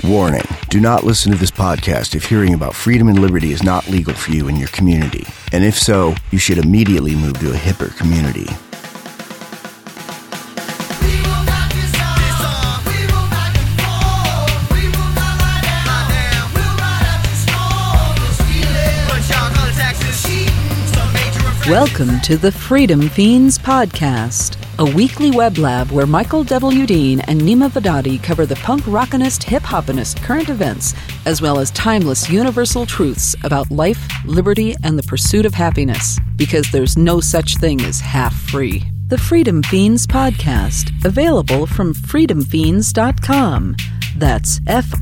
Warning, do not listen to this podcast if hearing about freedom and liberty is not legal for you in your community. And if so, you should immediately move to a hipper community. Welcome to the Freedom Fiends Podcast, a weekly web lab where Michael W. Dean and Nima Vadadi cover the punk rockinist, hip-hopinist current events, as well as timeless universal truths about life, liberty, and the pursuit of happiness, because there's no such thing as half-free. The Freedom Fiends Podcast, available from freedomfiends.com. That's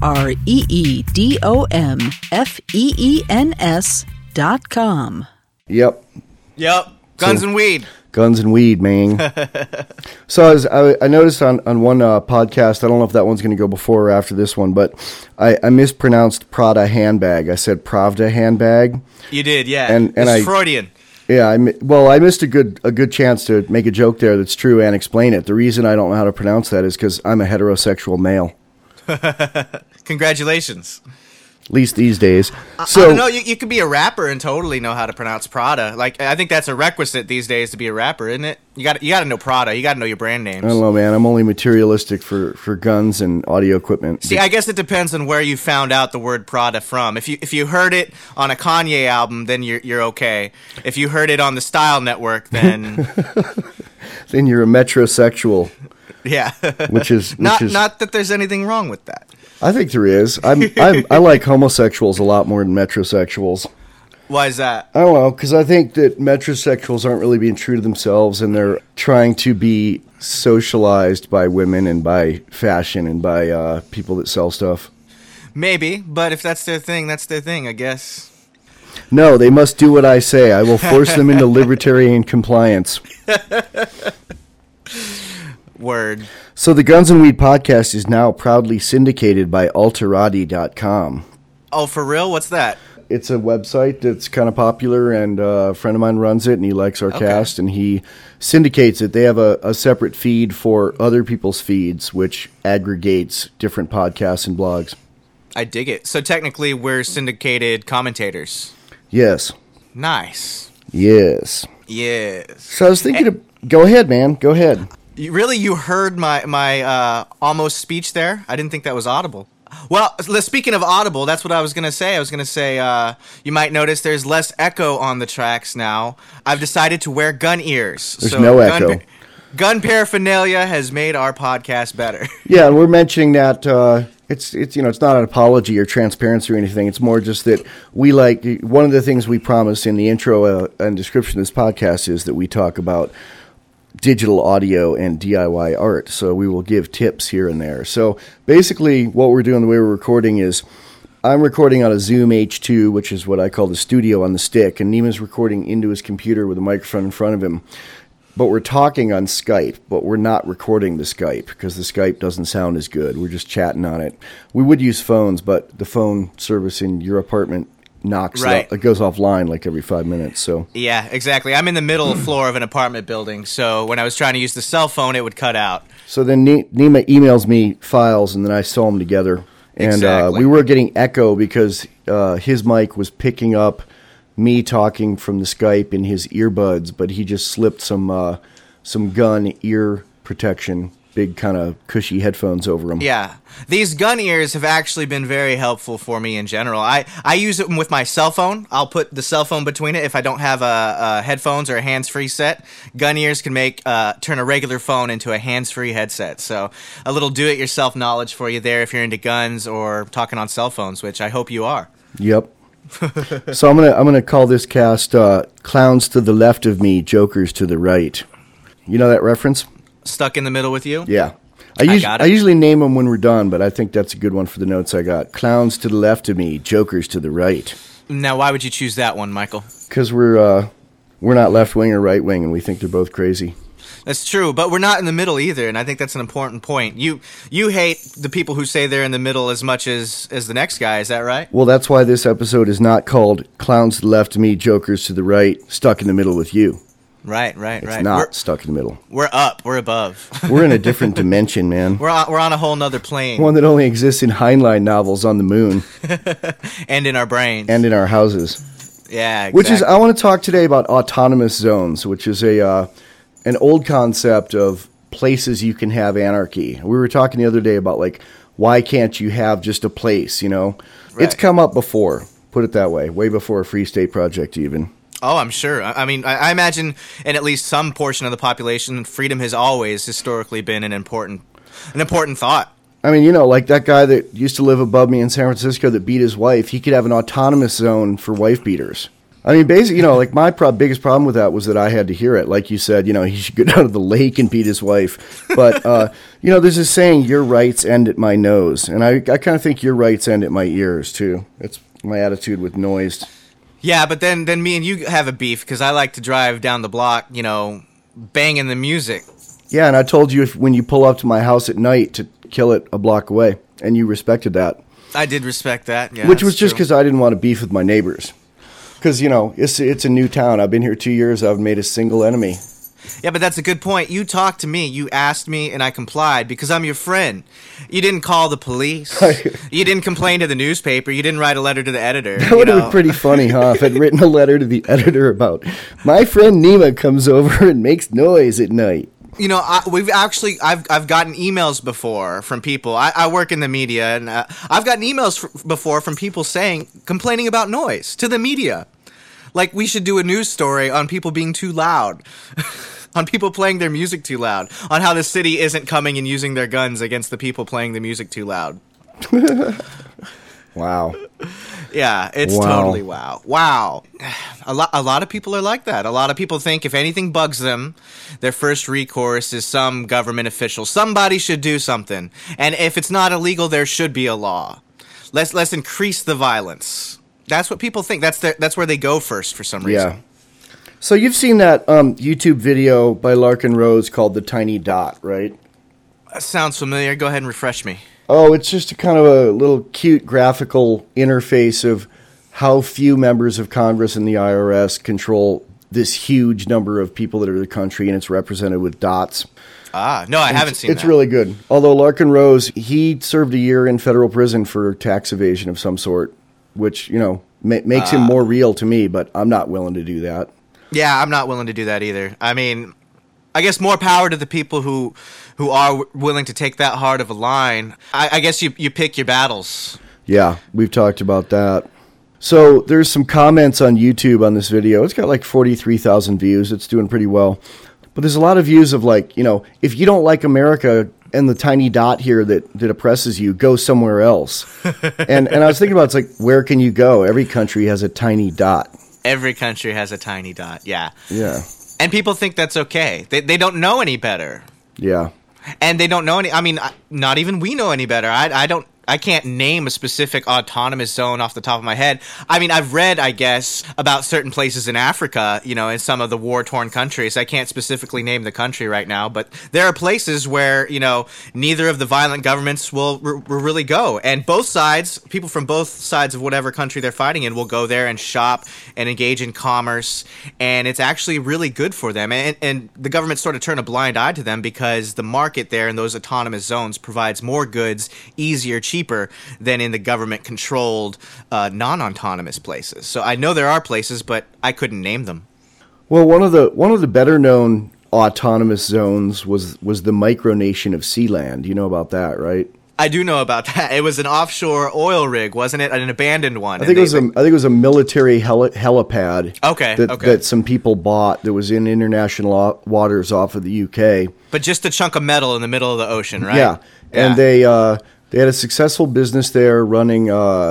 FREEDOMFEENS.com. Yep. Guns and weed. Guns and weed, man. So I noticed on one podcast, I don't know if that one's going to go before or after this one, but I mispronounced Prada handbag. I said Pravda handbag. You did, yeah. And it's Freudian. Yeah, I missed a good chance to make a joke there that's true and explain it. The reason I don't know how to pronounce that is because I'm a heterosexual male. Congratulations. At least these days. I don't know. You could be a rapper and totally know how to pronounce Prada. Like, I think that's a requisite these days to be a rapper, isn't it? You got to know Prada. You got to know your brand names. I don't know, man. I'm only materialistic for guns and audio equipment. See, I guess it depends on where you found out the word Prada from. If you heard it on a Kanye album, then you're okay. If you heard it on the Style Network, then then you're a metrosexual. Yeah. which is not that there's anything wrong with that. I think there is. I like homosexuals a lot more than metrosexuals. Why is that? I don't know, because I think that metrosexuals aren't really being true to themselves, and they're trying to be socialized by women and by fashion and by people that sell stuff. Maybe, but if that's their thing, that's their thing, I guess. No, they must do what I say. I will force them into libertarian compliance. Word. So the Guns and Weed podcast is now proudly syndicated by Alterati.com. Oh, for real? What's that? It's a website that's kind of popular, and a friend of mine runs it, and he likes our cast, and he syndicates it. They have a separate feed for other people's feeds, which aggregates different podcasts and blogs. I dig it. So technically, we're syndicated commentators. Yes. Nice. Yes. Yes. So I was thinking go ahead, man. Go ahead. You heard my almost speech there? I didn't think that was audible. Well, speaking of audible, that's what I was going to say. I was going to say you might notice there's less echo on the tracks now. I've decided to wear gun ears. There's no echo. Gun paraphernalia has made our podcast better. Yeah, and we're mentioning that it's not an apology or transparency or anything. It's more just that we like, one of the things we promise in the intro and description of this podcast is that we talk about digital audio and DIY art, so we will give tips here and there. So basically what we're doing, the way we're recording is I'm recording on a Zoom H2, which is what I call the studio on the stick, and Nima's recording into his computer with a microphone in front of him. But we're talking on Skype, but we're not recording the Skype because the Skype doesn't sound as good. We're just chatting on it. We would use phones, but the phone service in your apartment knocks out. It goes offline like every 5 minutes. So yeah, exactly. I'm in the middle floor of an apartment building, so when I was trying to use the cell phone, it would cut out. So then Nima emails me files, and then I sew them together. And exactly. We were getting echo because his mic was picking up me talking from the Skype in his earbuds, but he just slipped some gun ear protection, big kind of cushy headphones over them. Yeah. These gun ears have actually been very helpful for me in general. I use them with my cell phone. I'll put the cell phone between it if I don't have a headphones or a hands-free set. Gun ears can turn a regular phone into a hands-free headset. So a little do-it-yourself knowledge for you there if you're into guns or talking on cell phones, which I hope you are. Yep. So I'm gonna call this cast "Clowns to the Left of Me, Jokers to the Right." You know that reference? Stuck in the middle with you? Yeah. I usually name them when we're done, but I think that's a good one for the notes I got. Clowns to the left of me, jokers to the right. Now, why would you choose that one, Michael? Because we're not left wing or right wing, and we think they're both crazy. That's true, but we're not in the middle either, and I think that's an important point. You hate the people who say they're in the middle as much as the next guy, is that right? Well, that's why this episode is not called Clowns to the Left of Me, Jokers to the Right, Stuck in the Middle with You. Right. It's not stuck in the middle. We're up. We're above. We're in a different dimension, man. We're on a whole nother plane. One that only exists in Heinlein novels on the moon. And in our brains. And in our houses. Yeah, exactly. Which is, I want to talk today about autonomous zones, which is an old concept of places you can have anarchy. We were talking the other day about, like, why can't you have just a place, you know? Right. It's come up before, put it that way, way before a Free State Project even. Oh, I'm sure. I mean, I imagine in at least some portion of the population, freedom has always historically been an important thought. I mean, you know, like that guy that used to live above me in San Francisco that beat his wife, he could have an autonomous zone for wife beaters. I mean, basically, you know, like my biggest problem with that was that I had to hear it. Like you said, you know, he should go down to the lake and beat his wife. But, you know, there's this saying, your rights end at my nose. And I kind of think your rights end at my ears, too. That's my attitude with noise. Yeah, but then me and you have a beef because I like to drive down the block, you know, banging the music. Yeah, and I told you when you pull up to my house at night to kill it a block away, and you respected that. I did respect that, yeah. Which was just because I didn't want to beef with my neighbors. Because, you know, it's a new town. I've been here 2 years. I've made a single enemy. Yeah, but that's a good point. You talked to me. You asked me, and I complied because I'm your friend. You didn't call the police. You didn't complain to the newspaper. You didn't write a letter to the editor. That would have been pretty funny, huh? If I'd written a letter to the editor about, my friend Nima comes over and makes noise at night. You know, I've gotten emails before from people. I work in the media, and I've gotten emails before from people complaining about noise to the media. Like, we should do a news story on people being too loud, on people playing their music too loud, on how the city isn't coming and using their guns against the people playing the music too loud. Wow. Yeah, it's totally wow. Wow. A lot of people are like that. A lot of people think if anything bugs them, their first recourse is some government official. Somebody should do something. And if it's not illegal, there should be a law. Let's increase the violence. That's what people think. That's where they go first for some reason. Yeah. So you've seen that YouTube video by Larkin Rose called The Tiny Dot, right? That sounds familiar. Go ahead and refresh me. Oh, it's just a kind of a little cute graphical interface of how few members of Congress and the IRS control this huge number of people that are in the country, and it's represented with dots. Ah, no, I haven't seen that. It's really good. Although Larkin Rose, he served a year in federal prison for tax evasion of some sort, which, you know, makes him more real to me, but I'm not willing to do that. Yeah, I'm not willing to do that either. I mean, I guess more power to the people who are willing to take that hard of a line. I guess you pick your battles. Yeah, we've talked about that. So there's some comments on YouTube on this video. It's got like 43,000 views. It's doing pretty well. But there's a lot of views of, like, you know, if you don't like America and the tiny dot here that oppresses you, go somewhere else. and I was thinking about, it's like, where can you go? Every country has a tiny dot. Every country has a tiny dot, yeah. Yeah. And people think that's okay. They don't know any better. Yeah. And they don't know any. I mean, not even we know any better. I can't name a specific autonomous zone off the top of my head. I mean, I've read, I guess, about certain places in Africa, you know, in some of the war-torn countries. I can't specifically name the country right now, but there are places where, you know, neither of the violent governments will really go. And both sides, people from both sides of whatever country they're fighting in, will go there and shop and engage in commerce. And it's actually really good for them. And the government sort of turn a blind eye to them because the market there in those autonomous zones provides more goods, easier, cheaper than in the government-controlled non-autonomous places. So I know there are places, but I couldn't name them. Well, one of the better-known autonomous zones was the micronation of Sealand. You know about that, right? I do know about that. It was an offshore oil rig, wasn't it? An abandoned one. I think it was a military helipad. Okay. That some people bought that was in international waters off of the UK. But just a chunk of metal in the middle of the ocean, right? Yeah. And they had a successful business there running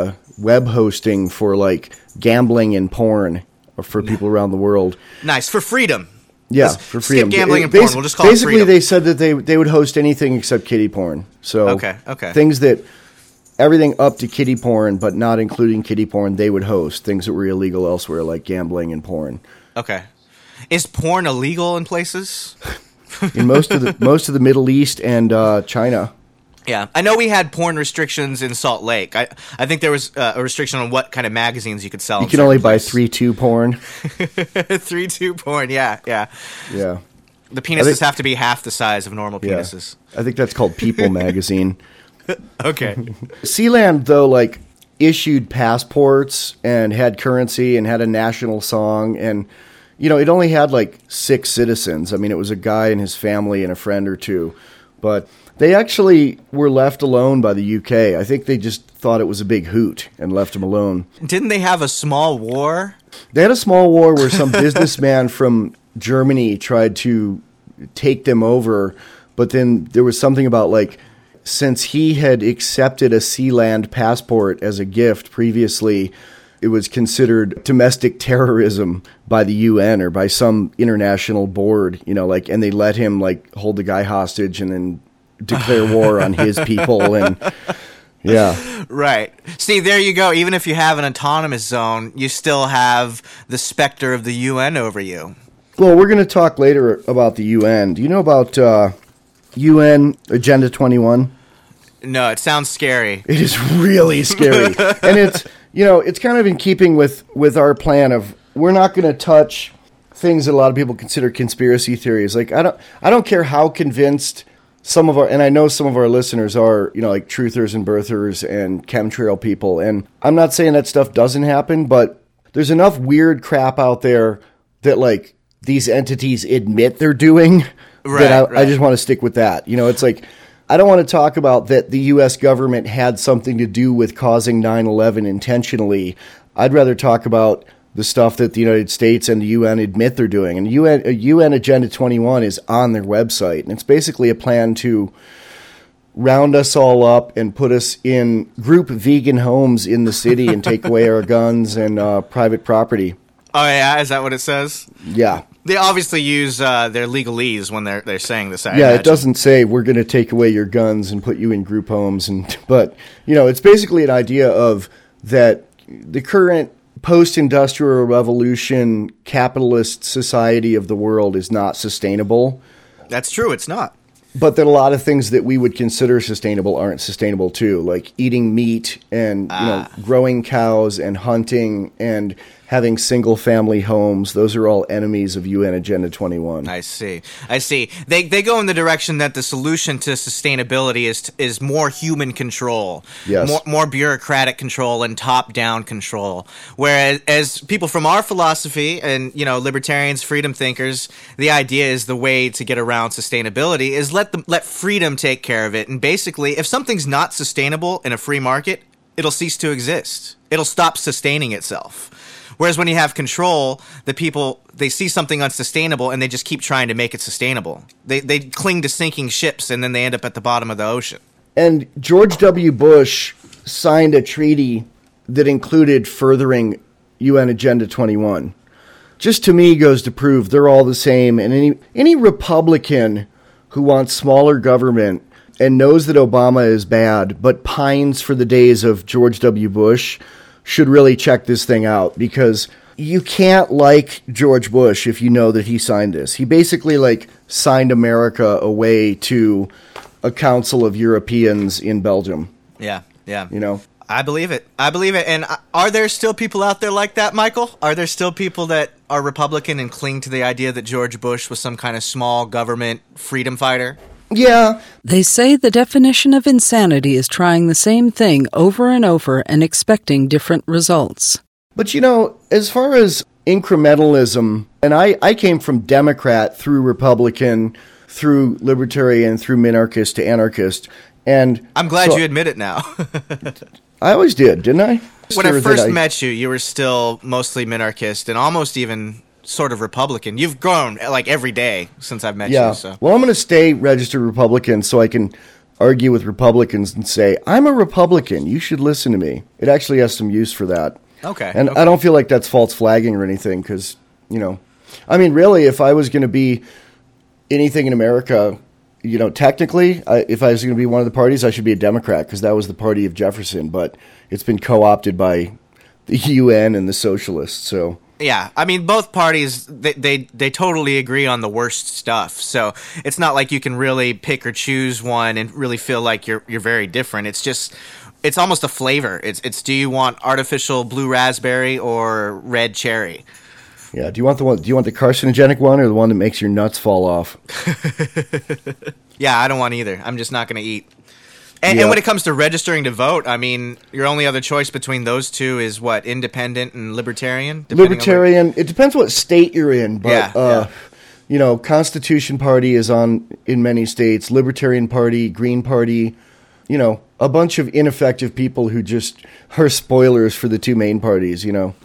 web hosting for, like, gambling and porn for people around the world. Nice. For freedom. Yeah, for freedom. Skip gambling and porn. We'll just call it freedom. Basically, they said that they would host anything except kiddie porn. So okay. Things that, everything up to kiddie porn, but not including kiddie porn, they would host. Things that were illegal elsewhere, like gambling and porn. Okay. Is porn illegal in places? In most of the Middle East and China. Yeah, I know we had porn restrictions in Salt Lake. I think there was a restriction on what kind of magazines you could sell. You can only buy 3-2 porn. 3-2 porn, yeah. Yeah. The penises have to be half the size of normal penises. I think that's called People magazine. Okay. Sealand, though, like, issued passports and had currency and had a national song, and it only had like 6 citizens. I mean, it was a guy and his family and a friend or two, but they actually were left alone by the UK. I think they just thought it was a big hoot and left them alone. Didn't they have a small war? They had a small war where some businessman from Germany tried to take them over, but then there was something about, like, since he had accepted a Sealand passport as a gift previously, it was considered domestic terrorism by the UN or by some international board, and they let him, like, hold the guy hostage and then declare war on his people. And yeah. Right. See, there you go. Even if you have an autonomous zone, you still have the specter of the UN over you. Well, we're going to talk later about the UN. Do you know about UN Agenda 21? No, it sounds scary. It is really scary. And it's kind of in keeping with our plan of, we're not going to touch things that a lot of people consider conspiracy theories. Like, I don't care how convinced some of our, and I know some of our listeners are, like truthers and birthers and chemtrail people. And I'm not saying that stuff doesn't happen, but there's enough weird crap out there that, like, these entities admit they're doing, that I just want to stick with that. It's like, I don't want to talk about that the U.S. government had something to do with causing 9/11 intentionally. I'd rather talk about the stuff that the United States and the UN admit they're doing. And UN Agenda 21 is on their website, and it's basically a plan to round us all up and put us in group vegan homes in the city and take away our guns and private property. Oh, yeah? Is that what it says? Yeah. They obviously use their legalese when they're saying this. It doesn't say we're going to take away your guns and put you in group homes, but it's basically an idea of that the current post-industrial revolution capitalist society of the world is not sustainable. That's true. It's not. But that a lot of things that we would consider sustainable aren't sustainable too, like eating meat and growing cows and hunting and having single-family homes. Those are all enemies of UN Agenda 21. I see. They go in the direction that the solution to sustainability is more human control, more bureaucratic control and top-down control. Whereas as people from our philosophy and libertarians, freedom thinkers, the idea is the way to get around sustainability is let freedom take care of it. And basically, if something's not sustainable in a free market, it'll cease to exist. It'll stop sustaining itself. Whereas when you have control, the people, they see something unsustainable and they just keep trying to make it sustainable. They cling to sinking ships and then they end up at the bottom of the ocean. And George W. Bush signed a treaty that included furthering UN Agenda 21. Just to me goes to prove they're all the same. And any Republican who wants smaller government and knows that Obama is bad but pines for the days of George W. Bush should really check this thing out, because you can't like George Bush if you know that he signed this. He basically signed America away to a council of Europeans in Belgium. Yeah. I believe it. And are there still people out there like that, Michael? Are there still people that are Republican and cling to the idea that George Bush was some kind of small government freedom fighter? Yeah. They say the definition of insanity is trying the same thing over and over and expecting different results. But as far as incrementalism, and I came from Democrat through Republican, through Libertarian, through minarchist to anarchist, and I'm glad you admit it now. I always did, didn't I? When I first met you, you were still mostly minarchist and almost even sort of Republican. You've grown every day since I've met you. So. Well, I'm going to stay registered Republican so I can argue with Republicans and say, I'm a Republican. You should listen to me. It actually has some use for that. Okay. And I don't feel like that's false flagging or anything because, really, if I was going to be anything in America, technically, if I was going to be one of the parties, I should be a Democrat because that was the party of Jefferson. But it's been co-opted by the UN and the socialists, so... Yeah, I mean, both parties, they totally agree on the worst stuff. So it's not like you can really pick or choose one and really feel like you're very different. It's just, it's almost a flavor. It's do you want artificial blue raspberry or red cherry? Yeah. Do you want the carcinogenic one or the one that makes your nuts fall off? Yeah, I don't want either. I'm just not going to eat. And when it comes to registering to vote, I mean, your only other choice between those two is what, independent and libertarian? Libertarian. It depends what state you're in, but you know, Constitution Party is on in many states. Libertarian Party, Green Party. You know, a bunch of ineffective people who just are spoilers for the two main parties. You know,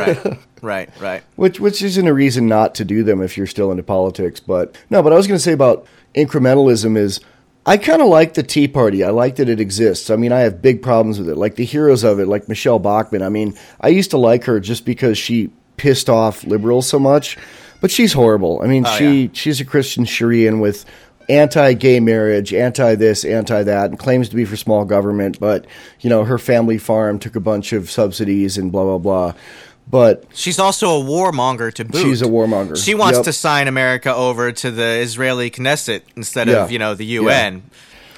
right. Which isn't a reason not to do them if you're still into politics. But I was going to say about incrementalism is, I kind of like the Tea Party. I like that it exists. I mean, I have big problems with it. Like the heroes of it, like Michelle Bachmann. I mean, I used to like her just because she pissed off liberals so much, but she's horrible. I mean, she's a Christian Sharian with anti-gay marriage, anti-this, anti-that, and claims to be for small government. But, you know, her family farm took a bunch of subsidies and blah, blah, blah. But she's also a warmonger to boot. She's a warmonger. She wants to sign America over to the Israeli Knesset instead of, you know, the UN. Yeah.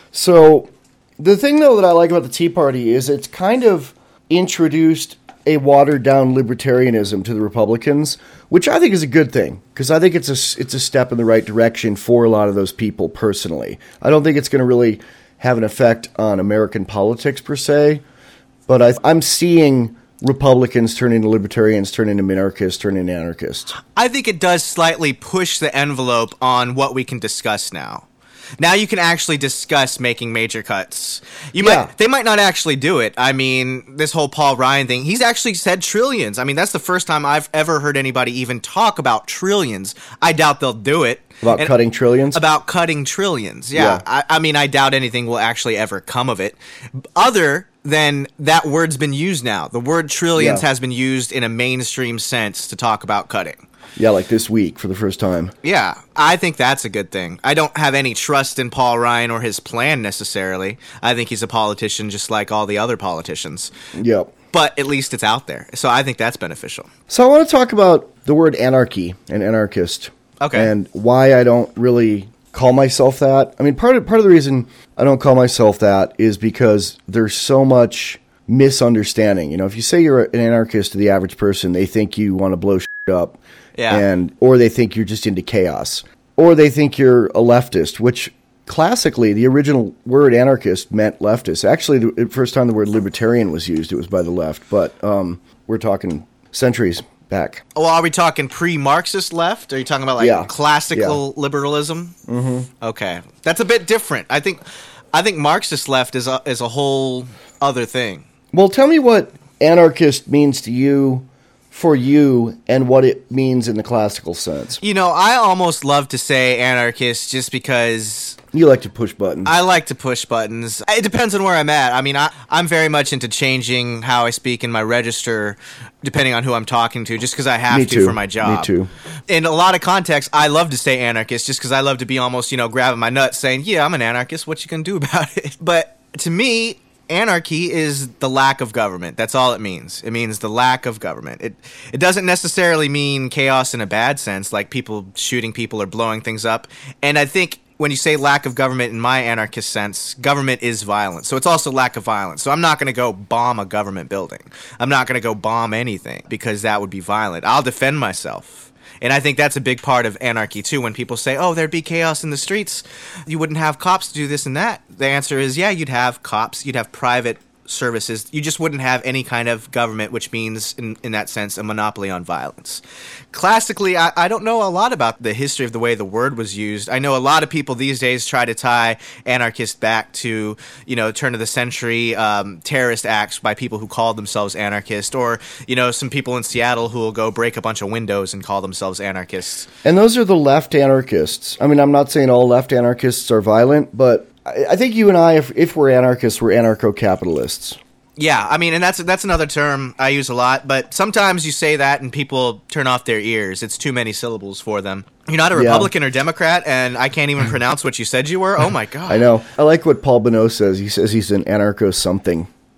So the thing, though, that I like about the Tea Party is it's kind of introduced a watered-down libertarianism to the Republicans, which I think is a good thing, because I think it's a step in the right direction for a lot of those people personally. I don't think it's going to really have an effect on American politics per se, but I'm seeing Republicans turn into libertarians, turn into minarchists, turn into anarchists. I think it does slightly push the envelope on what we can discuss now. Now you can actually discuss making major cuts. They might not actually do it. I mean, this whole Paul Ryan thing, he's actually said trillions. I mean, that's the first time I've ever heard anybody even talk about trillions. I doubt they'll do it. About cutting trillions? About cutting trillions, yeah. I mean, I doubt anything will actually ever come of it. Other than that word's been used now. The word trillions has been used in a mainstream sense to talk about cutting. Yeah, like this week for the first time. Yeah, I think that's a good thing. I don't have any trust in Paul Ryan or his plan necessarily. I think he's a politician just like all the other politicians. Yep. But at least it's out there. So I think that's beneficial. So I want to talk about the word anarchy and anarchist. Okay. And why I don't really call myself that. I mean, part of the reason I don't call myself that is because there's so much misunderstanding. You know, if you say you're an anarchist to the average person, they think you want to blow shit up. Yeah. Or they think you're just into chaos. Or they think you're a leftist, which classically the original word anarchist meant leftist. Actually, the first time the word libertarian was used, it was by the left. But we're talking centuries back. Well, are we talking pre-Marxist left? Are you talking about classical liberalism? Mm-hmm. Okay, that's a bit different. I think Marxist left is a whole other thing. Well, tell me what anarchist means to you, for you, and what it means in the classical sense. You know, I almost love to say anarchist just because you like to push buttons. I like to push buttons. It depends on where I'm at. I mean, I'm very much into changing how I speak in my register depending on who I'm talking to, just because I have to for my job. Me too. In a lot of contexts, I love to say anarchist just because I love to be almost, grabbing my nuts saying, yeah, I'm an anarchist. What you gonna do about it? But to me, anarchy is the lack of government. That's all it means. It means the lack of government. It doesn't necessarily mean chaos in a bad sense, like people shooting people or blowing things up. And I think when you say lack of government in my anarchist sense, government is violence. So it's also lack of violence. So I'm not going to go bomb a government building. I'm not going to go bomb anything because that would be violent. I'll defend myself. And I think that's a big part of anarchy, too. When people say, oh, there'd be chaos in the streets, you wouldn't have cops to do this and that. The answer is, yeah, you'd have cops. You'd have private services. You just wouldn't have any kind of government, which means, in that sense, a monopoly on violence. Classically, I don't know a lot about the history of the way the word was used. I know a lot of people these days try to tie anarchist back to, turn of the century terrorist acts by people who called themselves anarchist, or, some people in Seattle who will go break a bunch of windows and call themselves anarchists. And those are the left anarchists. I mean, I'm not saying all left anarchists are violent, but I think you and I, if we're anarchists, we're anarcho-capitalists. Yeah, I mean, and that's another term I use a lot, but sometimes you say that and people turn off their ears. It's too many syllables for them. You're not a Republican or Democrat, and I can't even pronounce what you said you were? Oh, my God. I know. I like what Paul Bonneau says. He says he's an anarcho-something.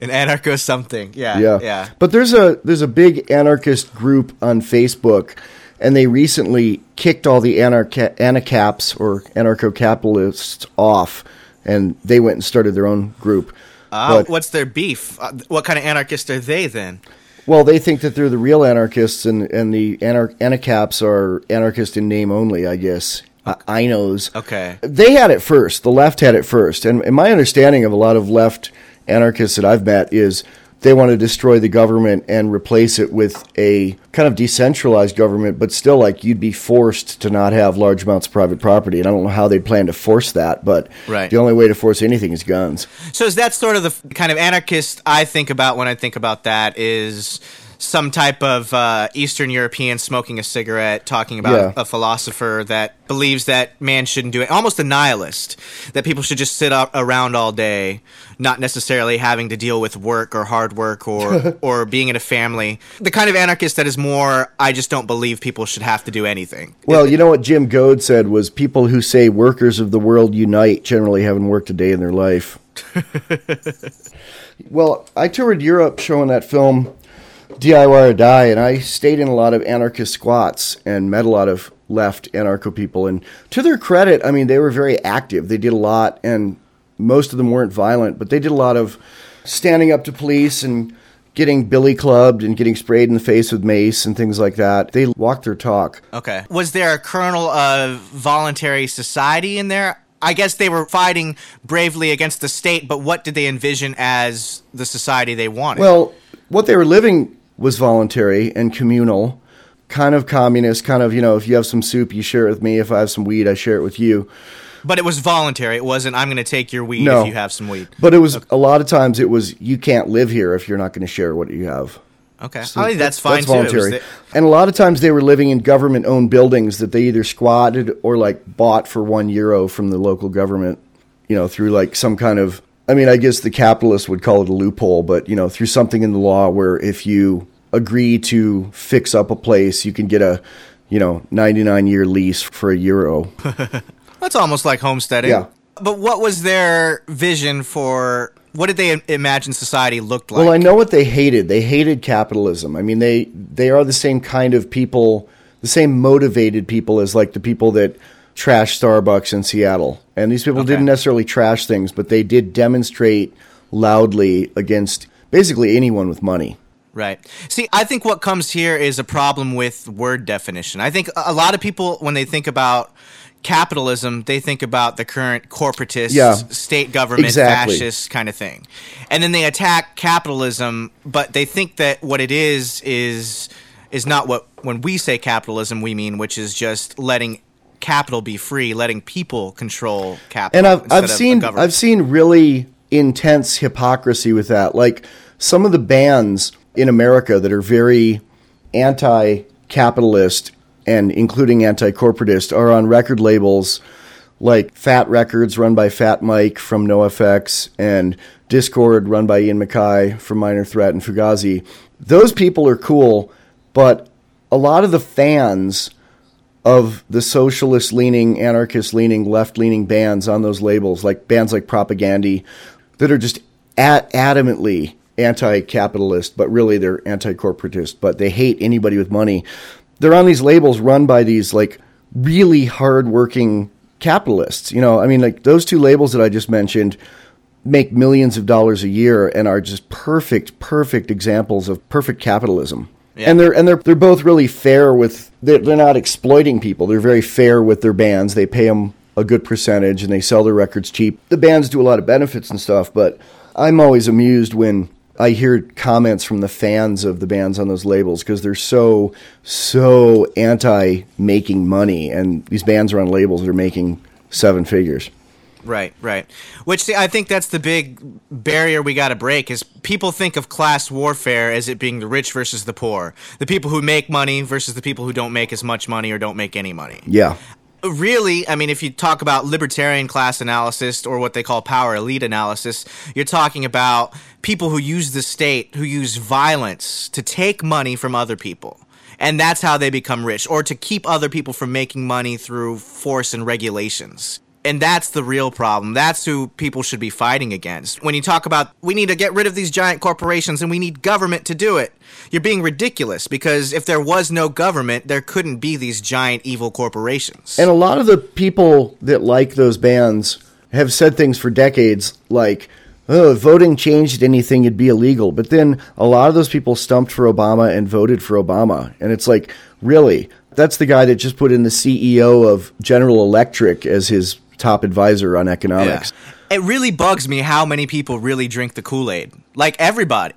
An anarcho something. Yeah. But there's a big anarchist group on Facebook, and they recently kicked all the ANACAPs or anarcho-capitalists off, and they went and started their own group. What's their beef? What kind of anarchist are they then? Well, they think that they're the real anarchists, and the ANACAPs are anarchist in name only, I guess. INOs. Okay. They had it first. The left had it first. And my understanding of a lot of left anarchists that I've met is they want to destroy the government and replace it with a kind of decentralized government, but still, like, you'd be forced to not have large amounts of private property. And I don't know how they plan to force that, but the only way to force anything is guns. So is that sort of the kind of anarchist I think about when I think about that is some type of Eastern European smoking a cigarette, talking about a philosopher that believes that man shouldn't do it, almost a nihilist, that people should just sit around all day, not necessarily having to deal with work or hard work or being in a family. The kind of anarchist that is more, I just don't believe people should have to do anything. Well, you know what Jim Goad said was people who say workers of the world unite generally haven't worked a day in their life. Well, I toured Europe showing that film DIY or Die, and I stayed in a lot of anarchist squats and met a lot of left anarcho people. And to their credit, I mean, they were very active. They did a lot, and most of them weren't violent, but they did a lot of standing up to police and getting billy clubbed and getting sprayed in the face with mace and things like that. They walked their talk. Okay. Was there a kernel of voluntary society in there? I guess they were fighting bravely against the state, but what did they envision as the society they wanted? Well, what they were living was voluntary and communal, kind of communist, kind of, if you have some soup, you share it with me. If I have some weed, I share it with you. But it was voluntary. It wasn't, I'm going to take your weed if you have some weed. But it was, a lot of times it was, you can't live here if you're not going to share what you have. Okay. So I think that's fine, that's voluntary. And a lot of times they were living in government-owned buildings that they either squatted or, bought for €1 from the local government, through, some kind of, I guess the capitalists would call it a loophole, but, through something in the law where if you agree to fix up a place, you can get a, 99-year lease for €1. That's almost like homesteading. Yeah. But what was their vision for, what did they imagine society looked like? Well, I know what they hated. They hated capitalism. I mean, they are the same kind of people, the same motivated people as the people that trash Starbucks in Seattle. And these people didn't necessarily trash things, but they did demonstrate loudly against basically anyone with money. Right. See, I think what comes here is a problem with word definition. I think a lot of people, when they think about capitalism, they think about the current corporatist, state government, fascist kind of thing. And then they attack capitalism, but they think that what it is not what, when we say capitalism, we mean, which is just letting capital be free, letting people control capital. And I've seen really intense hypocrisy with that. Like some of the bands in America that are very anti-capitalist and including anti-corporatist are on record labels like Fat Records run by Fat Mike from NoFX and Discord run by Ian MacKaye from Minor Threat and Fugazi. Those people are cool, but a lot of the fans of the socialist-leaning, anarchist-leaning, left-leaning bands on those labels, like bands like Propagandhi, that are just adamantly anti-capitalist, but really they're anti-corporatist, but they hate anybody with money. They're on these labels run by these really hard-working capitalists. Those two labels that I just mentioned make millions of dollars a year and are just perfect examples of perfect capitalism. Yeah. And they're both really fair with, they're not exploiting people. They're very fair with their bands. They pay them a good percentage and they sell their records cheap. The bands do a lot of benefits and stuff, but I'm always amused when I hear comments from the fans of the bands on those labels because they're so anti-making money, and these bands are on labels that are making 7 figures. Right. Which, I think that's the big barrier we got to break is people think of class warfare as it being the rich versus the poor. The people who make money versus the people who don't make as much money or don't make any money. Yeah. Really, if you talk about libertarian class analysis or what they call power elite analysis, you're talking about people who use the state, who use violence to take money from other people. And that's how they become rich, or to keep other people from making money through force and regulations. And that's the real problem. That's who people should be fighting against. When you talk about, we need to get rid of these giant corporations and we need government to do it, you're being ridiculous, because if there was no government, there couldn't be these giant evil corporations. And a lot of the people that like those bands have said things for decades like, oh, if voting changed anything, it'd be illegal. But then a lot of those people stumped for Obama and voted for Obama. And it's like, really? That's the guy that just put in the CEO of General Electric as his top advisor on economics. Yeah. It really bugs me how many people really drink the Kool-Aid. Like, everybody.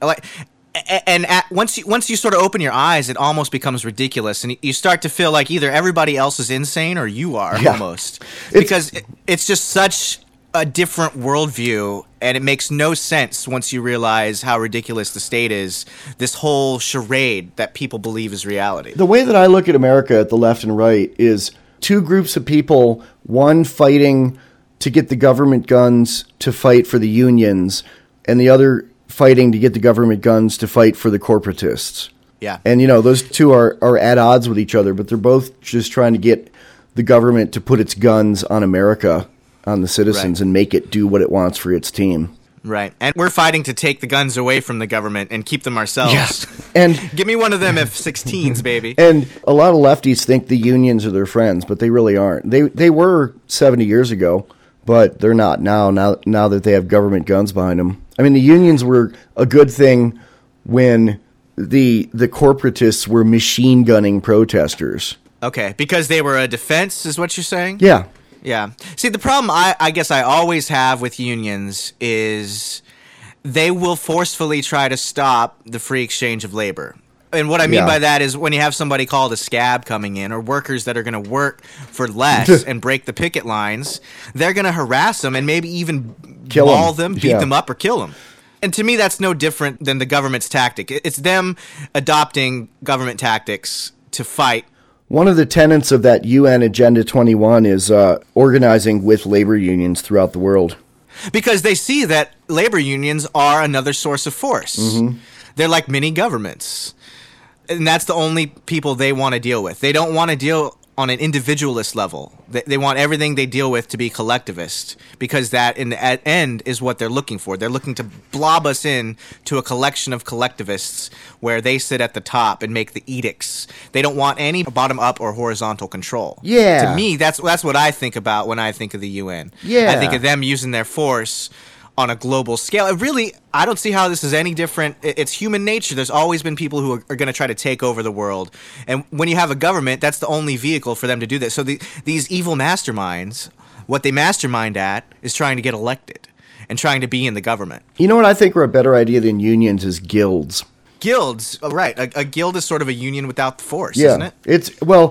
Once you sort of open your eyes, it almost becomes ridiculous, and you start to feel like either everybody else is insane or you are, almost. Because it's just such a different worldview, and it makes no sense once you realize how ridiculous the state is, this whole charade that people believe is reality. The way that I look at America at the left and right is two groups of people, one fighting to get the government guns to fight for the unions, and the other fighting to get the government guns to fight for the corporatists. Yeah. And, those two are at odds with each other, but they're both just trying to get the government to put its guns on America, on the citizens, and make it do what it wants for its team. Right. And we're fighting to take the guns away from the government and keep them ourselves. Yes. And give me one of them F-16s, baby. And a lot of lefties think the unions are their friends, but they really aren't. They were 70 years ago, but they're not now that they have government guns behind them. I mean, the unions were a good thing when the corporatists were machine gunning protesters. Okay, because they were a defense, is what you're saying? Yeah. Yeah. See, the problem I guess I always have with unions is they will forcefully try to stop the free exchange of labor. And what I mean by that is when you have somebody called a scab coming in, or workers that are going to work for less and break the picket lines, they're going to harass them and maybe even maul them, beat them up, or kill them. And to me, that's no different than the government's tactic. It's them adopting government tactics to fight. One of the tenets of that UN Agenda 21 is organizing with labor unions throughout the world. Because they see that labor unions are another source of force. Mm-hmm. They're like mini governments. And that's the only people they want to deal with. They don't want to deal on an individualist level. They want everything they deal with to be collectivist, because that, in the end, is what they're looking for. They're looking to blob us in to a collection of collectivists where they sit at the top and make the edicts. They don't want any bottom-up or horizontal control. Yeah. To me, that's what I think about when I think of the UN. Yeah. I think of them using their force on a global scale. I don't see how this is any different. It's human nature. There's always been people who are going to try to take over the world. And when you have a government, that's the only vehicle for them to do that. So these evil masterminds, what they mastermind at is trying to get elected and trying to be in the government. You know what I think are a better idea than unions is guilds. Guilds, right. A guild is sort of a union without the force, isn't it?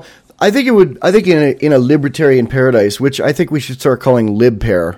I think in a libertarian paradise, which I think we should start calling libpair.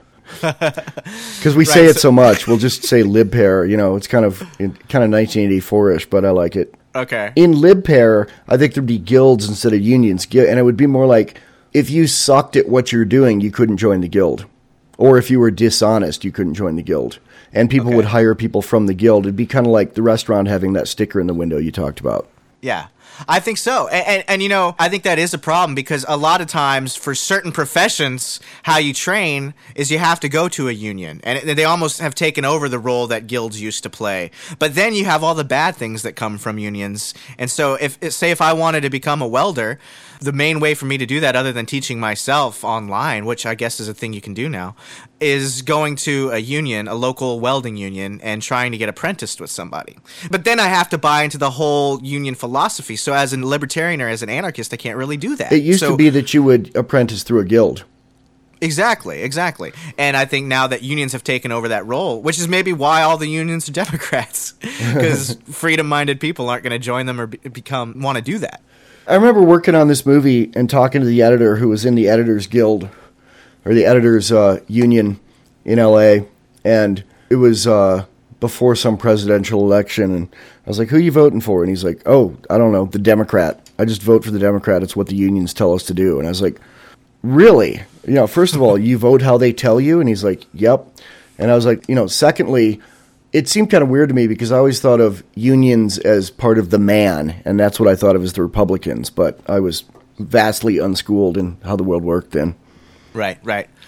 Because we say it so much, we'll just say libpair. It's kind of 1984-ish, but I like it. Okay. In libpair, I think there'd be guilds instead of unions, and it would be more like if you sucked at what you're doing, you couldn't join the guild, or if you were dishonest, you couldn't join the guild, and people would hire people from the guild. It'd be kind of like the restaurant having that sticker in the window you talked about. Yeah. I think so. And I think that is a problem, because a lot of times for certain professions, how you train is you have to go to a union. And they almost have taken over the role that guilds used to play. But then you have all the bad things that come from unions. And so if I wanted to become a welder, the main way for me to do that, other than teaching myself online, which I guess is a thing you can do now, is going to a union, a local welding union, and trying to get apprenticed with somebody. But then I have to buy into the whole union philosophy. So as a libertarian or as an anarchist, I can't really do that. It used to be that you would apprentice through a guild. Exactly. And I think now that unions have taken over that role, which is maybe why all the unions are Democrats, because freedom-minded people aren't going to join them or want to do that. I remember working on this movie and talking to the editor who was in the Editors Guild, or the Editors Union in L.A., and it was before some presidential election, and I was like, who are you voting for? And he's like, oh, I don't know, the Democrat. I just vote for the Democrat. It's what the unions tell us to do. And I was like, really? First of all, you vote how they tell you? And he's like, yep. And I was like, secondly, it seemed kind of weird to me because I always thought of unions as part of the man, and that's what I thought of as the Republicans, but I was vastly unschooled in how the world worked then. Right.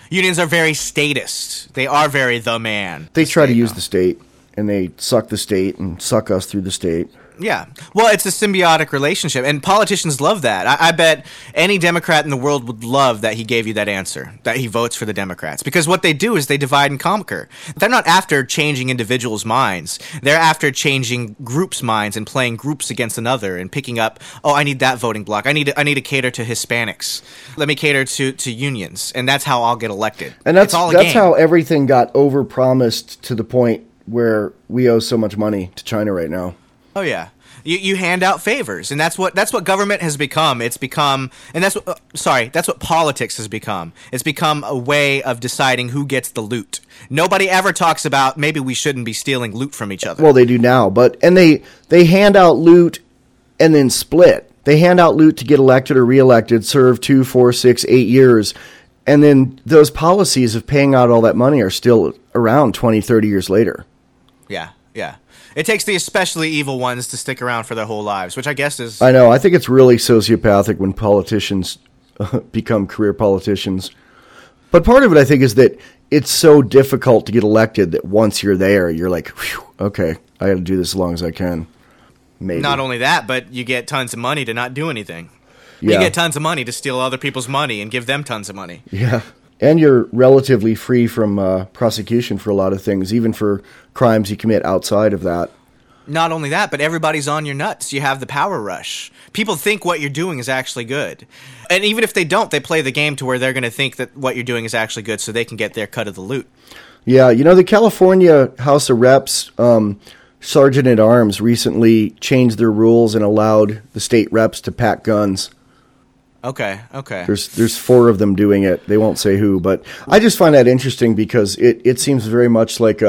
Unions are very statist. They are very the man. They try to use the state, and they suck the state and suck us through the state. Yeah. Well, it's a symbiotic relationship, and politicians love that. I bet any Democrat in the world would love that he gave you that answer, that he votes for the Democrats. Because what they do is they divide and conquer. They're not after changing individuals' minds. They're after changing groups' minds and playing groups against another and picking up, oh, I need that voting block. I need to cater to Hispanics. Let me cater to unions, and that's how I'll get elected. And that's how everything got overpromised to the point where we owe so much money to China right now. Oh yeah, you hand out favors, and that's what government has become. It's become, and that's what politics has become. It's become a way of deciding who gets the loot. Nobody ever talks about maybe we shouldn't be stealing loot from each other. Well, they do now, and they hand out loot and then split. They hand out loot to get elected or reelected, serve 2, 4, 6, 8 years, and then those policies of paying out all that money are still around 20, 30 years later. Yeah, yeah. It takes the especially evil ones to stick around for their whole lives, which I guess is... I know. I think it's really sociopathic when politicians become career politicians. But part of it, I think, is that it's so difficult to get elected that once you're there, you're like, whew, okay, I got to do this as long as I can. Maybe. Not only that, but you get tons of money to not do anything. Yeah. You get tons of money to steal other people's money and give them tons of money. Yeah. And you're relatively free from prosecution for a lot of things, even for crimes you commit outside of that. Not only that, but everybody's on your nuts. You have the power rush. People think what you're doing is actually good. And even if they don't, they play the game to where they're going to think that what you're doing is actually good so they can get their cut of the loot. Yeah, the California House of Reps, Sergeant-at-Arms recently changed their rules and allowed the state reps to pack guns. Okay. There's 4 of them doing it. They won't say who, but I just find that interesting because it seems very much like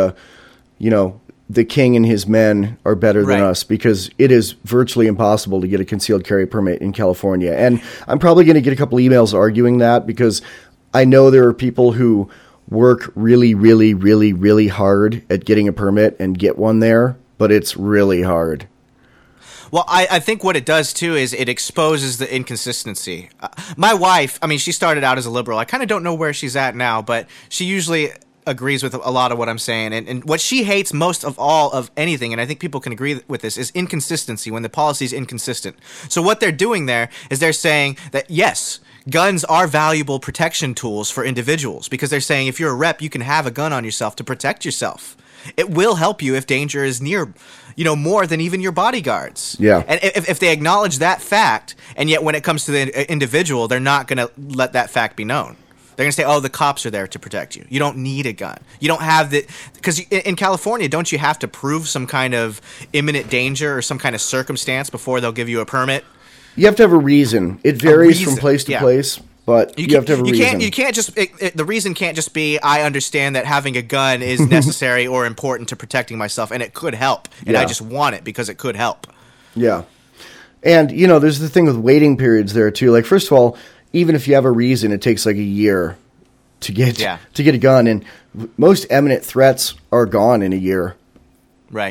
the king and his men are better than us, because it is virtually impossible to get a concealed carry permit in California. And I'm probably going to get a couple emails arguing that, because I know there are people who work really, really, really, really hard at getting a permit and get one there, but it's really hard. Well, I think what it does, too, is it exposes the inconsistency. My wife, she started out as a liberal. I kind of don't know where she's at now, but she usually agrees with a lot of what I'm saying. And what she hates most of all of anything, and I think people can agree with this, is inconsistency, when the policy is inconsistent. So what they're doing there is they're saying that, yes, guns are valuable protection tools for individuals, because they're saying if you're a rep, you can have a gun on yourself to protect yourself. It will help you if danger is near, more than even your bodyguards. Yeah. And if they acknowledge that fact, and yet when it comes to the individual, they're not going to let that fact be known. They're going to say, oh, the cops are there to protect you. You don't need a gun. You don't have the... Because in California, don't you have to prove some kind of imminent danger or some kind of circumstance before they'll give you a permit? You have to have a reason. It varies from place to place, but you have to have a reason. You can't just... the reason can't just be, I understand that having a gun is necessary or important to protecting myself, and it could help. And I just want it because it could help. Yeah. And, there's the thing with waiting periods there, too. Like, first of all, even if you have a reason, it takes like a year to get a gun, and most imminent threats are gone in a year. Right.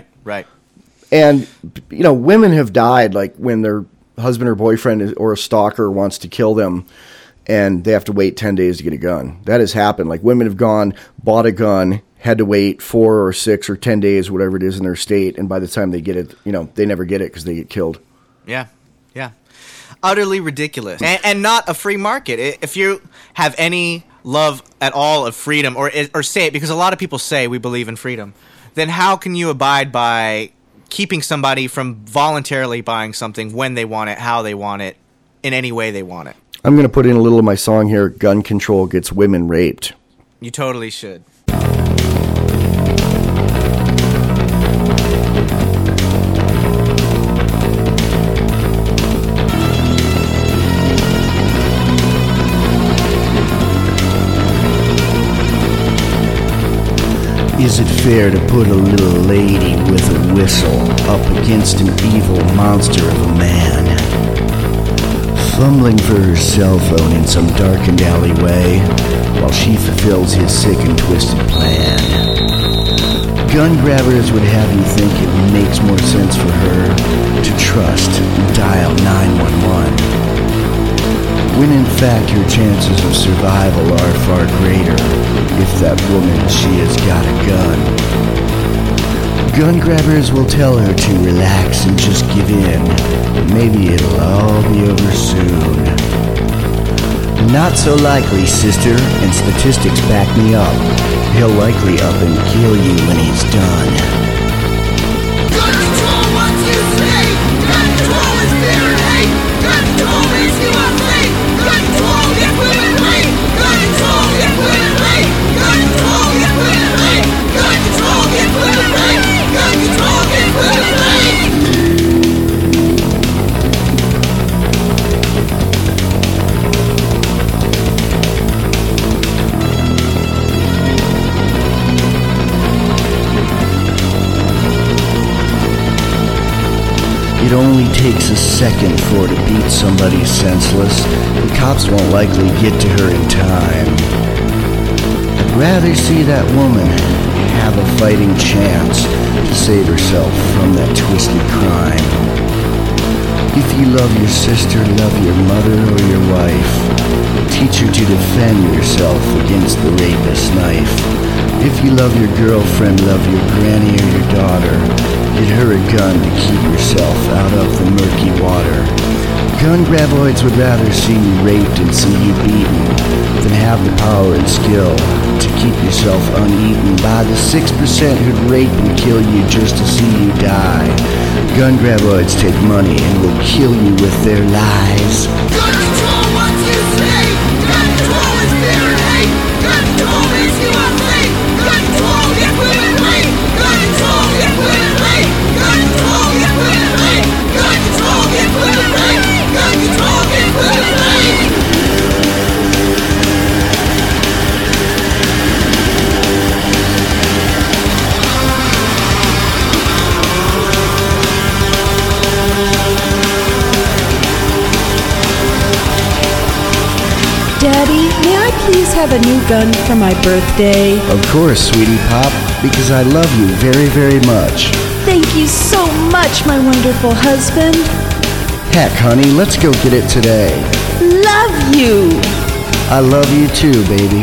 And women have died like when their husband or boyfriend or a stalker wants to kill them, and they have to wait 10 days to get a gun. That has happened. Like, women have gone, bought a gun, had to wait 4 or 6 or 10 days, whatever it is in their state, and by the time they get it, they never get it because they get killed. Yeah. Utterly ridiculous, and not a free market. If you have any love at all of freedom, or say it, because a lot of people say we believe in freedom, then how can you abide by keeping somebody from voluntarily buying something when they want it, how they want it, in any way they want it? I'm going to put in a little of my song here, Gun Control Gets Women Raped. You totally should. Is it fair to put a little lady with a whistle up against an evil monster of a man? Fumbling for her cell phone in some darkened alleyway while she fulfills his sick and twisted plan. Gun grabbers would have you think it makes more sense for her to trust and dial 911. when in fact your chances of survival are far greater if that woman, she has got a gun. Gun grabbers will tell her to relax and just give in. Maybe it'll all be over soon. Not so likely, sister, and statistics back me up. He'll likely up and kill you when he's done. Gun control what you say. Gun control is fear and hate. Gun control makes you afraid. Gun control gets women hate. Gun control gets women hate. Gun control gets women hate. Gun control gets women hate. Gun control gets women hate. It only takes a second for her to beat somebody senseless. The cops won't likely get to her in time. I'd rather see that woman have a fighting chance to save herself from that twisted crime. If you love your sister, love your mother or your wife. Teach her to defend yourself against the rapist's knife. If you love your girlfriend, love your granny or your daughter. Get her a gun to keep yourself out of the murky water. Gun graboids would rather see you raped and see you beaten than have the power and skill to keep yourself uneaten by the 6% who'd rape and kill you just to see you die. Gun graboids take money and will kill you with their lies. Gun control what you say. Gun control is fear and hate. Gun control makes you afraid. Gun control gets women hate. Gun control gets women hate. Gun control gets women hate. Gun control gets women hate. Gun control gets women hate. Daddy, may I please have a new gun for my birthday? Of course, sweetie pop, because I love you very, very much. Thank you so much, my wonderful husband. Heck, honey, let's go get it today. Love you. I love you too, baby.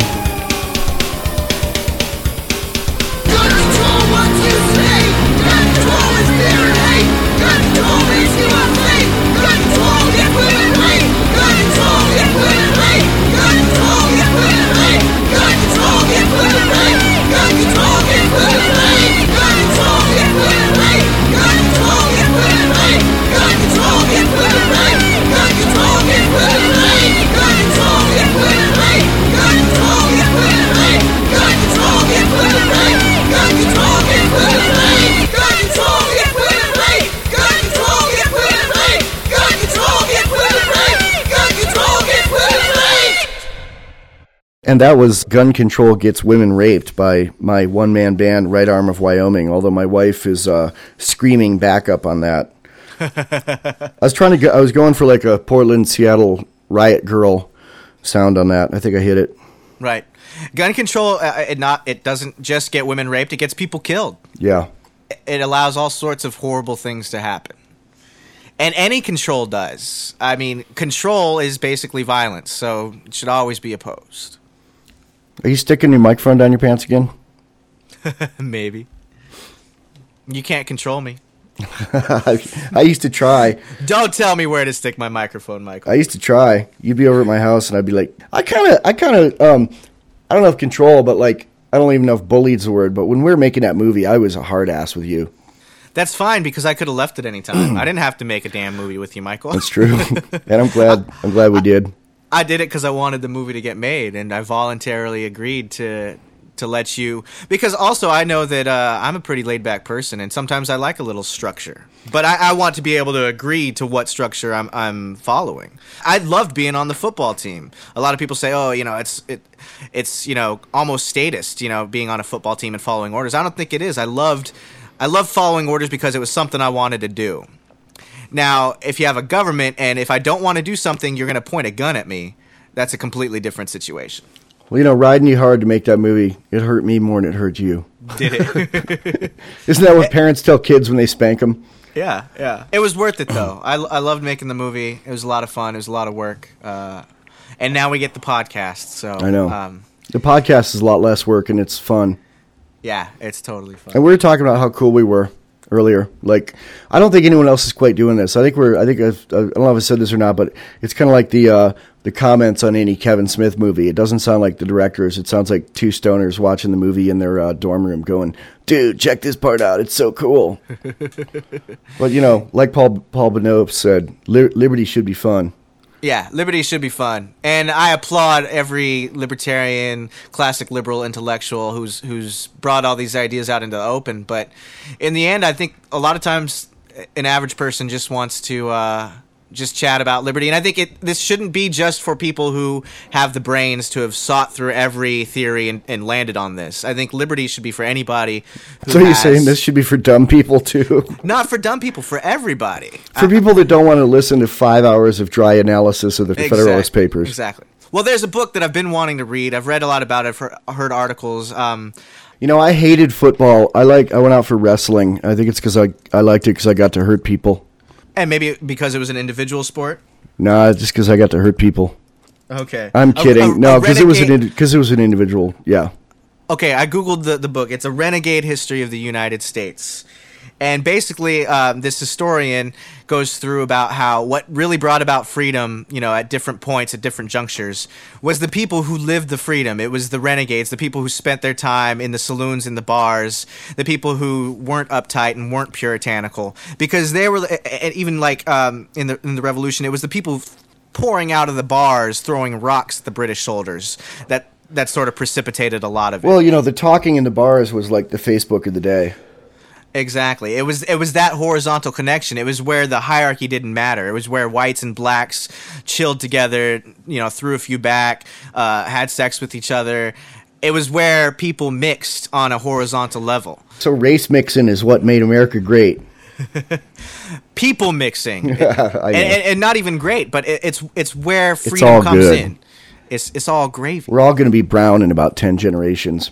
Gun control what you say. Gun control is fear and hate. Gun control makes you afraid. Gun control gets women hate. Gun control gets women hate. Gun control gets women hate. Gun control gets women hate. Gun control gets women hate. Gun control gets women hate. Gun control gets women hate. Gun control gets women hate. Gun control gets women hate. Gun control gets women hate. Gun control gets women hate. Gun control gets women hate. Gun control gets women hate. Gun control gets women hate. Gun control gets women hate. Gun control gets women hate. Gun control gets women hate. And that was Gun Control Gets Women Raped by my one-man band, Right Arm of Wyoming, although my wife is screaming backup on that. I was going for like a Portland, Seattle riot girl sound on that. I think I hit it. Right. Gun control, it doesn't just get women raped, it gets people killed. Yeah. It allows all sorts of horrible things to happen. And any control does. I mean, control is basically violence, so it should always be opposed. Are you sticking your microphone down your pants again? Maybe. You can't control me. I used to try. Don't tell me where to stick my microphone, Michael. I used to try. You'd be over at my house, and I'd be like, I kind of, I don't know if control, but like, I don't even know if bullied's the word, but when we were making that movie, I was a hard ass with you. That's fine, because I could have left at any time. I didn't have to make a damn movie with you, Michael. That's true. And I'm glad we did. I did it because I wanted the movie to get made, and I voluntarily agreed to let you, because also I know that I'm a pretty laid-back person, and sometimes I like a little structure. But I want to be able to agree to what structure I'm following. I loved being on the football team. A lot of people say, oh, it's almost statist, being on a football team and following orders. I don't think it is. I loved following orders because it was something I wanted to do. Now, if you have a government, and if I don't want to do something, you're going to point a gun at me, that's a completely different situation. Well, riding you hard to make that movie, it hurt me more than it hurt you. Did it? Isn't that what parents tell kids when they spank them? Yeah. It was worth it, though. I loved making the movie. It was a lot of fun. It was a lot of work. And now we get the podcast. So I know. The podcast is a lot less work, and it's fun. Yeah, it's totally fun. And we were talking about how cool we were earlier. Like, I don't think anyone else is quite doing this. I don't know if I said this or not, but it's kind of like the comments on any Kevin Smith movie. It doesn't sound like the directors. It sounds like two stoners watching the movie in their dorm room going, dude, check this part out. It's so cool. But, like Paul Benoist said, liberty should be fun. Yeah, liberty should be fun, and I applaud every libertarian, classic liberal intellectual who's brought all these ideas out into the open. But in the end, I think a lot of times an average person just wants to just chat about liberty, and I think this shouldn't be just for people who have the brains to have sought through every theory and landed on this. I think liberty should be for anybody. So you're saying this should be for dumb people too? Not for dumb people, for everybody. For people that don't want to listen to 5 hours of dry analysis of the Federalist Papers. Exactly. Well, there's a book that I've been wanting to read. I've read a lot about it. I've heard articles. I hated football. I went out for wrestling. I think it's because I liked it because I got to hurt people. And maybe because it was an individual sport? No, just because I got to hurt people. Okay. I'm kidding. No, because it was an individual. Yeah. Okay, I Googled the book. It's A Renegade History of the United States. And basically, this historian goes through about how what really brought about freedom, at different points, at different junctures, was the people who lived the freedom. It was the renegades, the people who spent their time in the saloons, in the bars, the people who weren't uptight and weren't puritanical. Because they were, even like in the Revolution, it was the people pouring out of the bars, throwing rocks at the British soldiers that sort of precipitated a lot of it. Well, the talking in the bars was like the Facebook of the day. Exactly. It was that horizontal connection. It was where the hierarchy didn't matter. It was where whites and blacks chilled together, threw a few back, had sex with each other. It was where people mixed on a horizontal level. So race mixing is what made America great. People mixing. I know. And not even great, but it's where freedom comes in. It's all gravy. We're all going to be brown in about 10 generations.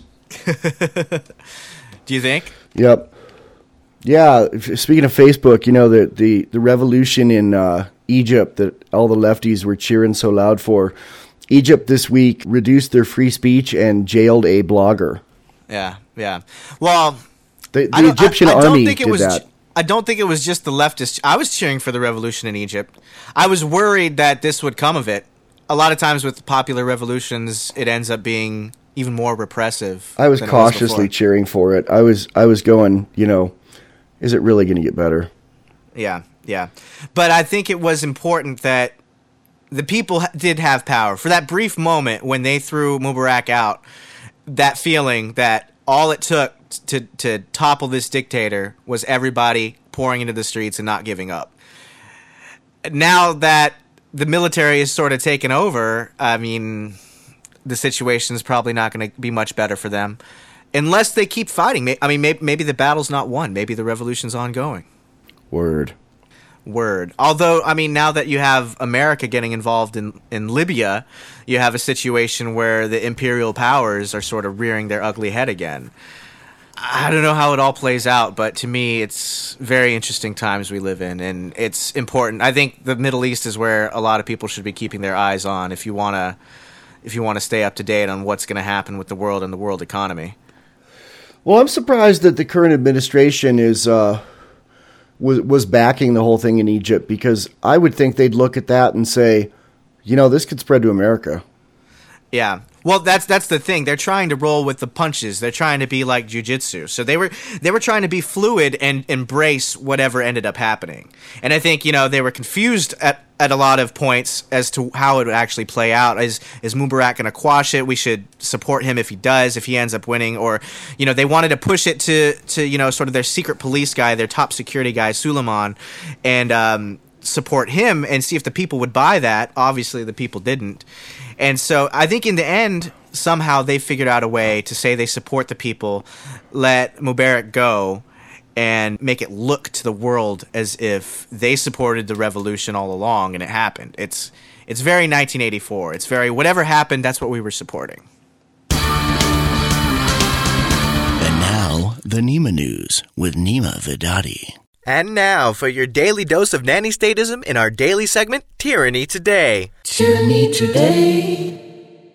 Do you think? Yep. Yeah, speaking of Facebook, the revolution in Egypt that all the lefties were cheering so loud for. Egypt this week reduced their free speech and jailed a blogger. Yeah. Well, the Egyptian army did that. I don't think it was just the leftists. I was cheering for the revolution in Egypt. I was worried that this would come of it. A lot of times with popular revolutions, it ends up being even more repressive. I was cautiously cheering for it. I was going, is it really going to get better? Yeah. But I think it was important that the people did have power. For that brief moment when they threw Mubarak out, that feeling that all it took to topple this dictator was everybody pouring into the streets and not giving up. Now that the military is sort of taken over, I mean, the situation is probably not going to be much better for them. Unless they keep fighting. I mean, maybe the battle's not won. Maybe the revolution's ongoing. Word. Although, I mean, now that you have America getting involved in Libya, you have a situation where the imperial powers are sort of rearing their ugly head again. I don't know how it all plays out, but to me, it's very interesting times we live in, and it's important. I think the Middle East is where a lot of people should be keeping their eyes on if you want to stay up to date on what's going to happen with the world and the world economy. Well, I'm surprised that the current administration was backing the whole thing in Egypt, because I would think they'd look at that and say, this could spread to America. Yeah. Well, that's the thing. They're trying to roll with the punches. They're trying to be like jiu-jitsu. So they were trying to be fluid and embrace whatever ended up happening. And I think, they were confused at a lot of points as to how it would actually play out. Is Mubarak going to quash it? We should support him if he does, if he ends up winning. Or, they wanted to push it to sort of their secret police guy, their top security guy, Suleiman, and support him and see if the people would buy that. Obviously, the people didn't. And so I think in the end, somehow they figured out a way to say they support the people, let Mubarak go, and make it look to the world as if they supported the revolution all along and it happened. It's very 1984. It's very whatever happened, that's what we were supporting. And now, the Nima News with Nima Vedati. And now for your daily dose of nanny statism in our daily segment, Tyranny Today. Tyranny Today.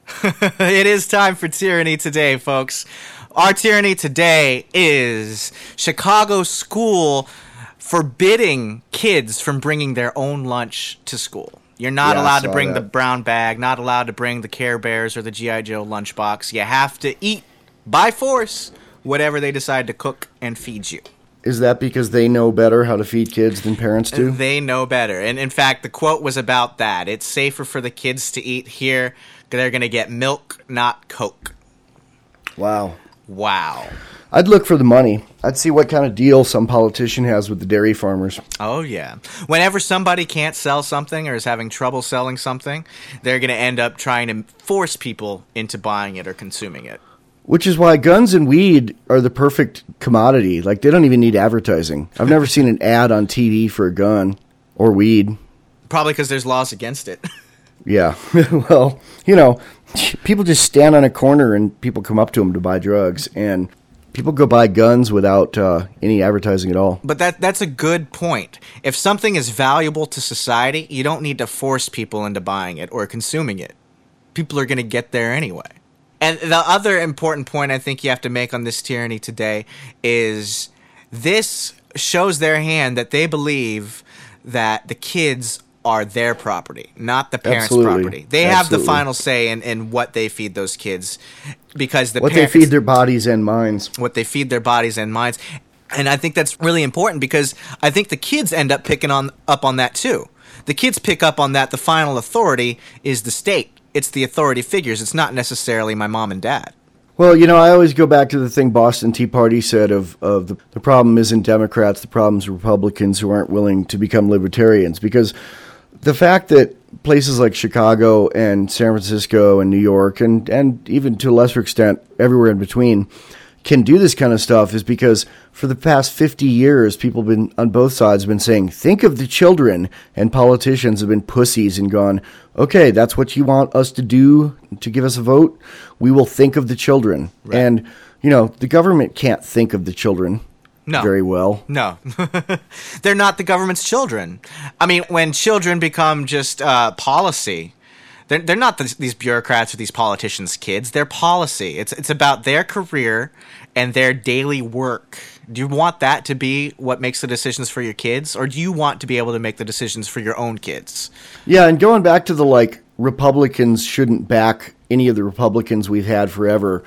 It is time for Tyranny Today, folks. Our Tyranny Today is Chicago school forbidding kids from bringing their own lunch to school. You're not allowed to bring the brown bag, not allowed to bring the Care Bears or the G.I. Joe lunchbox. You have to eat, by force, whatever they decide to cook and feed you. Is that because they know better how to feed kids than parents do? They know better. And in fact, the quote was about that. It's safer for the kids to eat here. They're going to get milk, not Coke. Wow. I'd look for the money. I'd see what kind of deal some politician has with the dairy farmers. Oh, yeah. Whenever somebody can't sell something or is having trouble selling something, they're going to end up trying to force people into buying it or consuming it. Which is why guns and weed are the perfect commodity. Like, they don't even need advertising. I've never seen an ad on TV for a gun or weed. Probably because there's laws against it. Yeah. Well, you know, people just stand on a corner and people come up to them to buy drugs. And people go buy guns without any advertising at all. But that's a good point. If something is valuable to society, you don't need to force people into buying it or consuming it. People are going to get there anyway. And the other important point I think you have to make on this Tyranny Today is this shows their hand that they believe that the kids are their property, not the parents' property. They have the final say in what they feed those kids, because the parents, they feed their bodies and minds. What they feed their bodies and minds. And I think that's really important because I think the kids end up picking up on that too. The kids pick up on that the final authority is the state. It's the authority figures. It's not necessarily my mom and dad. Well, you know, I always go back to the thing Boston Tea Party said of the problem isn't Democrats, the problem is Republicans who aren't willing to become libertarians. Because the fact that places like Chicago and San Francisco and New York and even to a lesser extent everywhere in between can do this kind of stuff is because for the past 50 years, people been on both sides have been saying, think of the children, and politicians have been pussies and gone, okay, that's what you want us to do to give us a vote? We will think of the children. Right. And, you know, the government can't think of the children very well. No. They're not the government's children. I mean, when children become just policy, they're not these bureaucrats or these politicians' kids. They're policy. It's about their career and their daily work. Do you want that to be what makes the decisions for your kids, or do you want to be able to make the decisions for your own kids? Yeah, and going back to the Republicans shouldn't back any of the Republicans we've had forever.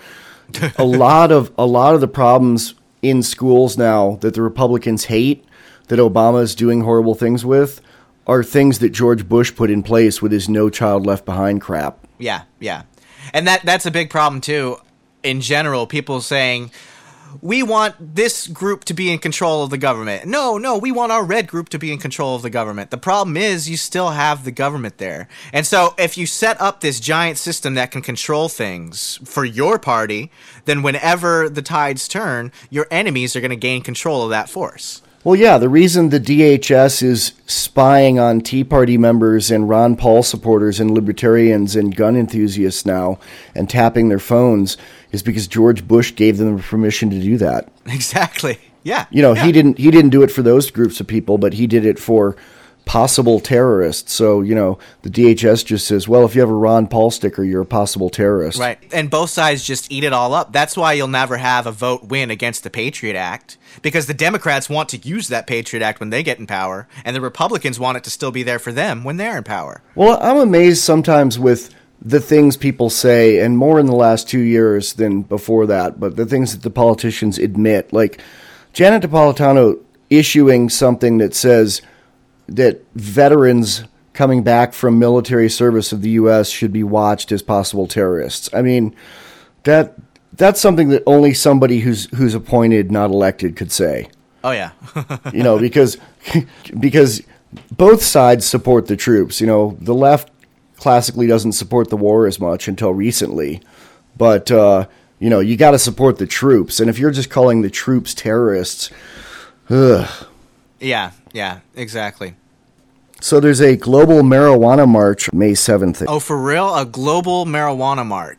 a lot of the problems in schools now that the Republicans hate, that Obama is doing horrible things with, are things that George Bush put in place with his No Child Left Behind crap. Yeah. And that's a big problem, too. In general, people saying, we want this group to be in control of the government. No, we want our red group to be in control of the government. The problem is you still have the government there. And so if you set up this giant system that can control things for your party, then whenever the tides turn, your enemies are going to gain control of that force. Well, yeah, the reason the DHS is spying on Tea Party members and Ron Paul supporters and libertarians and gun enthusiasts now and tapping their phones is because George Bush gave them permission to do that. Exactly. Yeah. You know, he didn't do it for those groups of people, but he did it for possible terrorists. So, you know, the DHS just says, well, if you have a Ron Paul sticker, you're a possible terrorist. Right. And both sides just eat it all up. That's why you'll never have a vote win against the Patriot Act, because the Democrats want to use that Patriot Act when they get in power, and the Republicans want it to still be there for them when they're in power. Well, I'm amazed sometimes with the things people say, and more in the last 2 years than before that, but the things that the politicians admit, like Janet Napolitano issuing something that says that veterans coming back from military service of the U.S. should be watched as possible terrorists. I mean, that's something that only somebody who's appointed, not elected, could say. Oh, yeah. You know, because both sides support the troops. You know, the left classically doesn't support the war as much until recently. But, you know, you got to support the troops. And if you're just calling the troops terrorists, ugh. Yeah, exactly. So there's a global marijuana march May 7th. Oh, for real? A global marijuana march?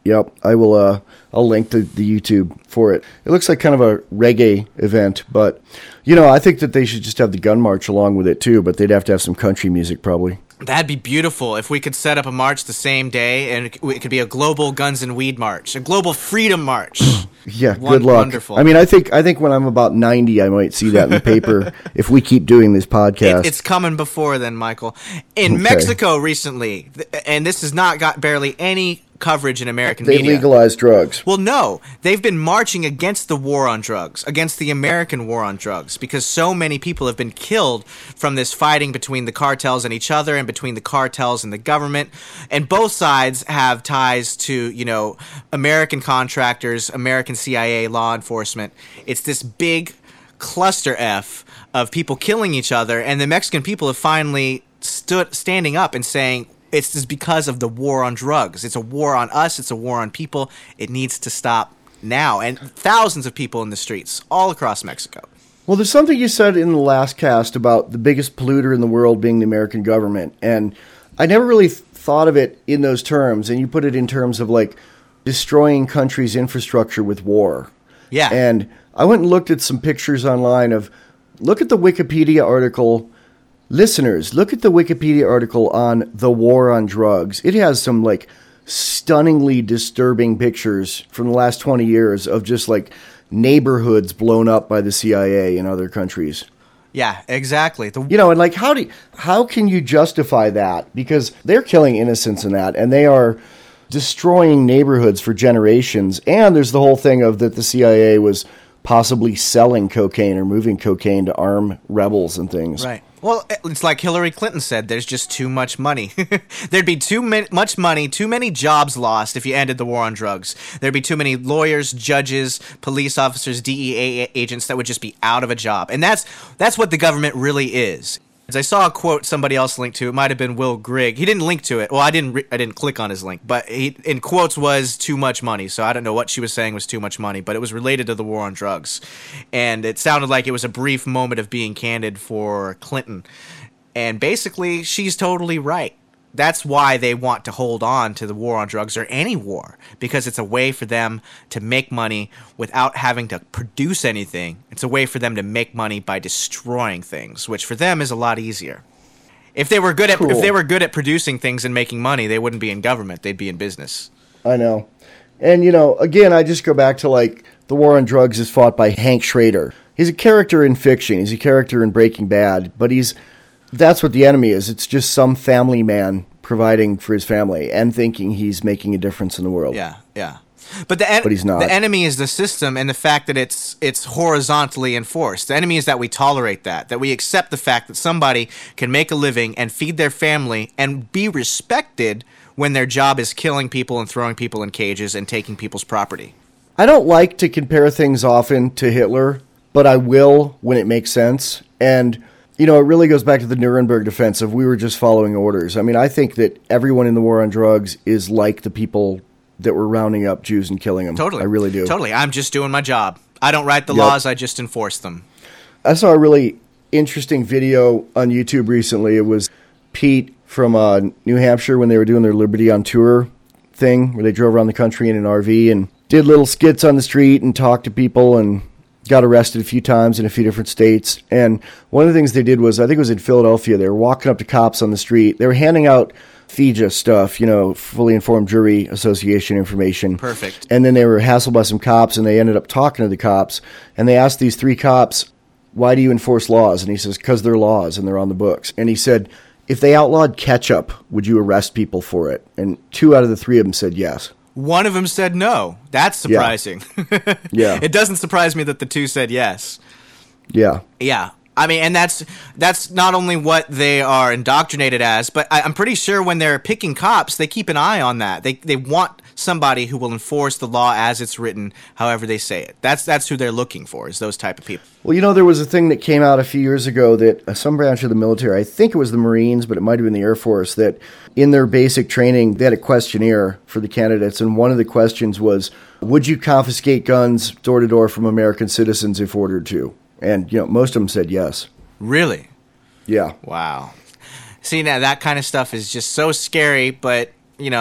Yep, I will. I'll link to the YouTube for it. It looks like kind of a reggae event, but I think that they should just have the gun march along with it too. But they'd have to have some country music probably. That'd be beautiful if we could set up a march the same day, and it could be a global guns and weed march, a global freedom march. Yeah, good luck. Wonderful. I mean, I think when I'm about 90, I might see that in the paper if we keep doing this podcast. It's coming before then, Michael. In Mexico recently, and this has not got barely any coverage in American they media. legalized drugs. Well, no. They've been marching against the war on drugs, against the American war on drugs, because so many people have been killed from this fighting between the cartels and each other and between the cartels and the government. And both sides have ties to, American contractors, American CIA, law enforcement. It's this big cluster F of people killing each other, and the Mexican people have finally standing up and saying, it's just because of the war on drugs. It's a war on us. It's a war on people. It needs to stop now. And thousands of people in the streets all across Mexico. Well, there's something you said in the last cast about the biggest polluter in the world being the American government. And I never really thought of it in those terms. And you put it in terms of like destroying countries' infrastructure with war. Yeah. And I went and looked at some pictures online of, look at the Wikipedia article. Listeners, look at the Wikipedia article on the war on drugs. It has some like stunningly disturbing pictures from the last 20 years of just like neighborhoods blown up by the CIA in other countries. Yeah, exactly. And like how can you justify that? Because they're killing innocents in that, and they are destroying neighborhoods for generations. And there's the whole thing of that the CIA was possibly selling cocaine or moving cocaine to arm rebels and things. Right. Well, it's like Hillary Clinton said, there's just too much money. There'd be much money, too many jobs lost if you ended the war on drugs. There'd be too many lawyers, judges, police officers, DEA agents that would just be out of a job. And that's what the government really is. As I saw a quote somebody else linked to, it might have been Will Grigg. He didn't link to it. Well, I didn't click on his link, but he, in quotes, was too much money. So I don't know what she was saying was too much money, but it was related to the war on drugs. And it sounded like it was a brief moment of being candid for Clinton. And basically, she's totally right. That's why they want to hold on to the war on drugs, or any war, because it's a way for them to make money without having to produce anything. It's a way for them to make money by destroying things, which for them is a lot easier. If they were good at producing things and making money, they wouldn't be in government. They'd be in business. I know. And again, I just go back to like the war on drugs is fought by Hank Schrader. He's a character in fiction. He's a character in Breaking Bad, but that's what the enemy is. It's just some family man providing for his family and thinking he's making a difference in the world. Yeah. But he's not. The enemy is the system and the fact that it's horizontally enforced. The enemy is that we tolerate that we accept the fact that somebody can make a living and feed their family and be respected when their job is killing people and throwing people in cages and taking people's property. I don't like to compare things often to Hitler, but I will when it makes sense. And it really goes back to the Nuremberg defense of we were just following orders. I mean, I think that everyone in the war on drugs is like the people that were rounding up Jews and killing them. Totally. I really do. Totally. I'm just doing my job. I don't write the laws. I just enforce them. I saw a really interesting video on YouTube recently. It was Pete from New Hampshire when they were doing their Liberty on Tour thing, where they drove around the country in an RV and did little skits on the street and talked to people and got arrested a few times in a few different states. And one of the things they did was, I think it was in Philadelphia, they were walking up to cops on the street. They were handing out FIJA stuff, Fully Informed Jury Association information. Perfect. And then they were hassled by some cops, and they ended up talking to the cops. And they asked these 3 cops, why do you enforce laws? And he says, because they're laws and they're on the books. And he said, if they outlawed ketchup, would you arrest people for it? And 2 out of the 3 of them said yes. One of them said no. That's surprising. Yeah. It doesn't surprise me that the 2 said yes. Yeah. Yeah. I mean, and that's not only what they are indoctrinated as, but I'm pretty sure when they're picking cops, they keep an eye on that. They want somebody who will enforce the law as it's written, however they say it. That's who they're looking for, is those type of people. Well, there was a thing that came out a few years ago that some branch of the military, I think it was the Marines, but it might have been the Air Force, that in their basic training, they had a questionnaire for the candidates, and one of the questions was, would you confiscate guns door to door from American citizens if ordered to? And, most of them said yes. Really? Yeah. Wow. See, now that kind of stuff is just so scary, but,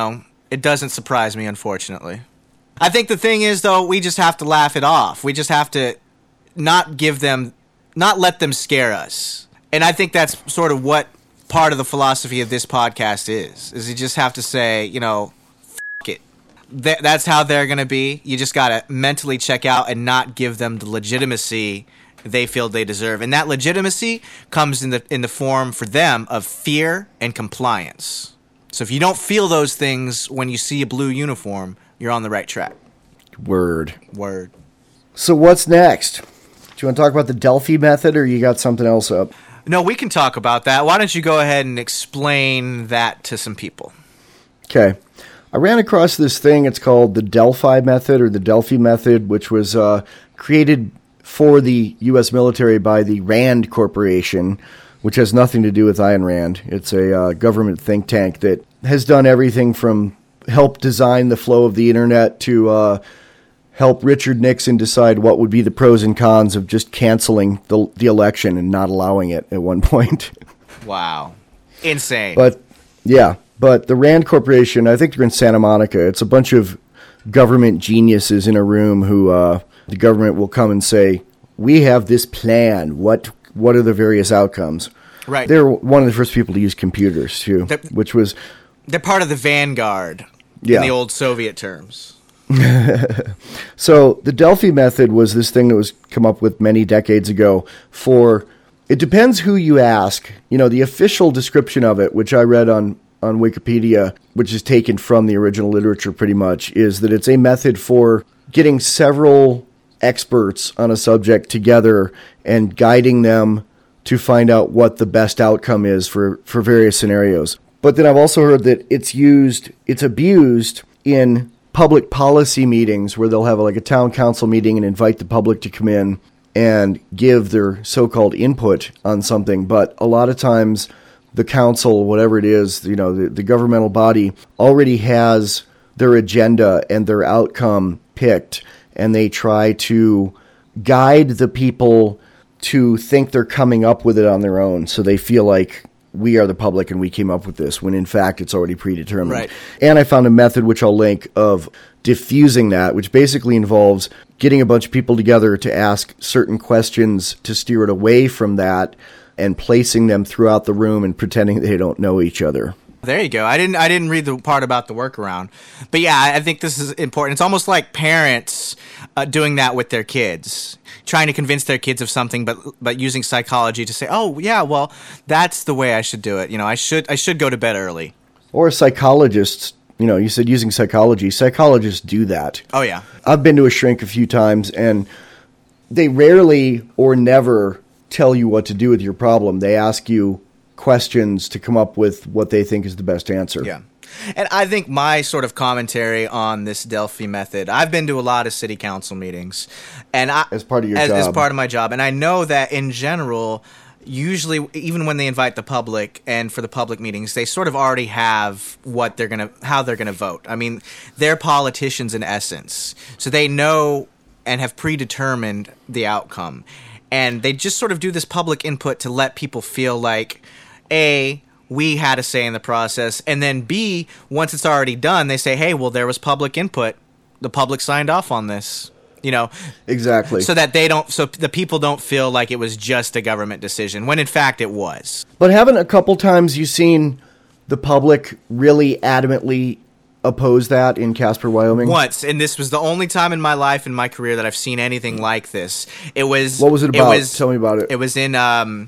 It doesn't surprise me, unfortunately. I think the thing is, though, we just have to laugh it off. We just have to not let them scare us. And I think that's sort of what part of the philosophy of this podcast is you just have to say, f it. That's how they're going to be. You just got to mentally check out and not give them the legitimacy they feel they deserve. And that legitimacy comes in the form for them of fear and compliance. So if you don't feel those things when you see a blue uniform, you're on the right track. Word. So what's next? Do you want to talk about the Delphi method, or you got something else up? No, we can talk about that. Why don't you go ahead and explain that to some people? Okay. I ran across this thing. It's called the Delphi method, or the Delphi method, which was created for the U.S. military by the RAND Corporation, which has nothing to do with Ayn Rand. It's a government think tank that has done everything from help design the flow of the internet to help Richard Nixon decide what would be the pros and cons of just canceling the election and not allowing it at one point. Wow. Insane. But the RAND Corporation, I think they're in Santa Monica. It's a bunch of government geniuses in a room who the government will come and say, we have this plan. What are the various outcomes? Right. They're one of the first people to use computers, too, which was... They're part of the vanguard in the old Soviet terms. So the Delphi method was this thing that was come up with many decades ago for... It depends who you ask. The official description of it, which I read on Wikipedia, which is taken from the original literature pretty much, is that it's a method for getting several experts on a subject together and guiding them to find out what the best outcome is for various scenarios. But then I've also heard that it's abused in public policy meetings where they'll have like a town council meeting and invite the public to come in and give their so-called input on something. But a lot of times the council, whatever it is, the governmental body already has their agenda and their outcome picked, and they try to guide the people to think they're coming up with it on their own. So they feel like we are the public and we came up with this, when in fact it's already predetermined. Right. And I found a method, which I'll link, of diffusing that, which basically involves getting a bunch of people together to ask certain questions to steer it away from that and placing them throughout the room and pretending they don't know each other. There you go. I didn't read the part about the workaround. But yeah, I think this is important. It's almost like parents doing that with their kids, trying to convince their kids of something, but using psychology to say, oh, yeah, well, that's the way I should do it. I should go to bed early. Or psychologists, you said using psychology. Psychologists do that. Oh, yeah. I've been to a shrink a few times, and they rarely or never tell you what to do with your problem. They ask you questions to come up with what they think is the best answer. Yeah. And I think my sort of commentary on this Delphi method, I've been to a lot of city council meetings, and as part of your job. As part of my job, and I know that in general, usually even when they invite the public and for the public meetings, they sort of already have how they're gonna vote. I mean, they're politicians in essence, so they know and have predetermined the outcome, and they just sort of do this public input to let people feel like, A, we had a say in the process, and then B, once it's already done, they say, hey, well, there was public input. The public signed off on this, Exactly. So that the people don't feel like it was just a government decision, when in fact it was. But haven't a couple times you seen the public really adamantly oppose that in Casper, Wyoming? Once, and this was the only time in my life, in my career, that I've seen anything like this. It was... What was it about? Tell me about it. It was in...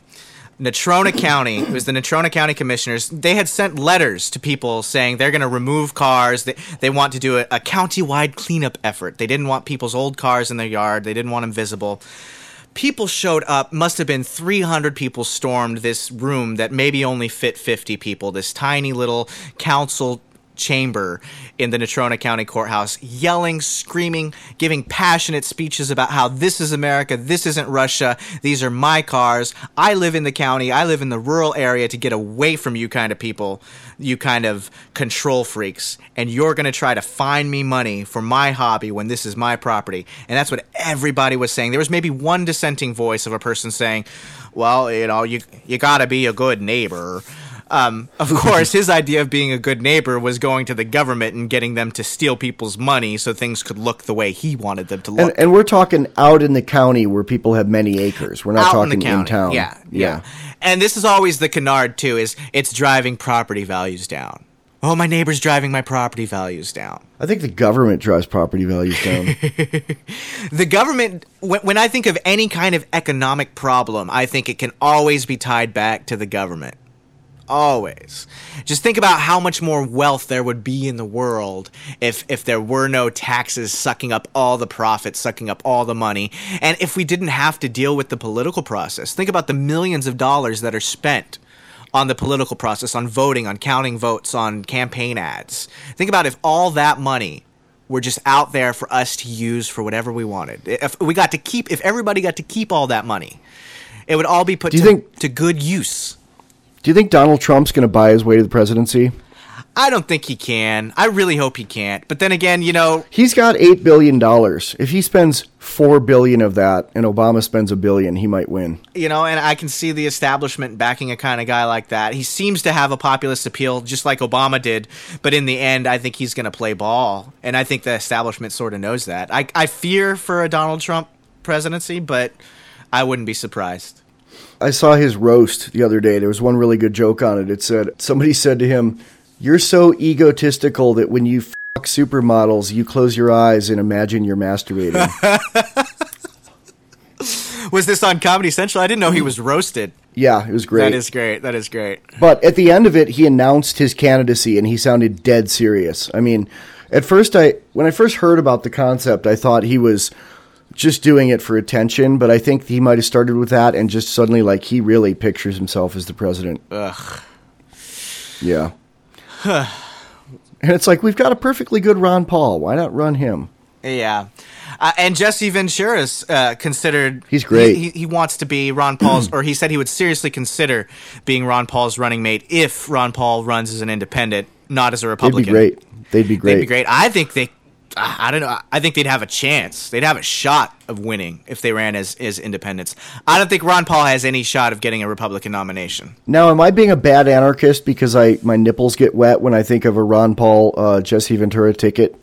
Natrona County. It was the Natrona County commissioners. They had sent letters to people saying they're going to remove cars. They want to do a county-wide cleanup effort. They didn't want people's old cars in their yard. They didn't want them visible. People showed up. Must have been 300 people stormed this room that maybe only fit 50 people. This tiny little council chamber in the Natrona County Courthouse, yelling, screaming, giving passionate speeches about how this is America, this isn't Russia, these are my cars, I live in the county, I live in the rural area to get away from you kind of people, you kind of control freaks, and you're going to try to find me money for my hobby when this is my property. And that's what everybody was saying. There was maybe one dissenting voice of a person saying, well, you got to be a good neighbor. Of course, his idea of being a good neighbor was going to the government and getting them to steal people's money so things could look the way he wanted them to look. And we're talking out in the county where people have many acres. We're not Out talking in the county. in town. Yeah. And this is always the canard, too, is it's driving property values down. Oh, my neighbor's driving my property values down. I think the government drives property values down. The government, when I think of any kind of economic problem, I think it can always be tied back to the government. Always. Just think about how much more wealth there would be in the world if there were no taxes sucking up all the profits, sucking up all the money, and if we didn't have to deal with the political process. Think about the millions of dollars that are spent on the political process, on voting, on counting votes, on campaign ads. Think about if all that money were just out there for us to use for whatever we wanted. If everybody got to keep all that money, it would all be put to good use. Do you think Donald Trump's going to buy his way to the presidency? I don't think he can. I really hope he can't. But then again, he's got $8 billion. If he spends $4 billion of that and Obama spends $1 billion, he might win. And I can see the establishment backing a kind of guy like that. He seems to have a populist appeal, just like Obama did. But in the end, I think he's going to play ball. And I think the establishment sort of knows that. I fear for a Donald Trump presidency, but I wouldn't be surprised. I saw his roast the other day. There was one really good joke on it. It said, somebody said to him, "You're so egotistical that when you fuck supermodels, you close your eyes and imagine you're masturbating." Was this on Comedy Central? I didn't know he was roasted. Yeah, it was great. That is great. But at the end of it, he announced his candidacy, and he sounded dead serious. I mean, at first, when I first heard about the concept, I thought he was just doing it for attention, but I think he might have started with that and just suddenly, he really pictures himself as the president. Ugh. Yeah. And it's like, we've got a perfectly good Ron Paul. Why not run him? Yeah. And Jesse Ventura's considered... He's great. He wants to be Ron Paul's... or he said he would seriously consider being Ron Paul's running mate if Ron Paul runs as an independent, not as a Republican. They'd be great. I think they... I don't know. I think they'd have a chance. They'd have a shot of winning if they ran as independents. I don't think Ron Paul has any shot of getting a Republican nomination. Now, am I being a bad anarchist because my nipples get wet when I think of a Ron Paul Jesse Ventura ticket?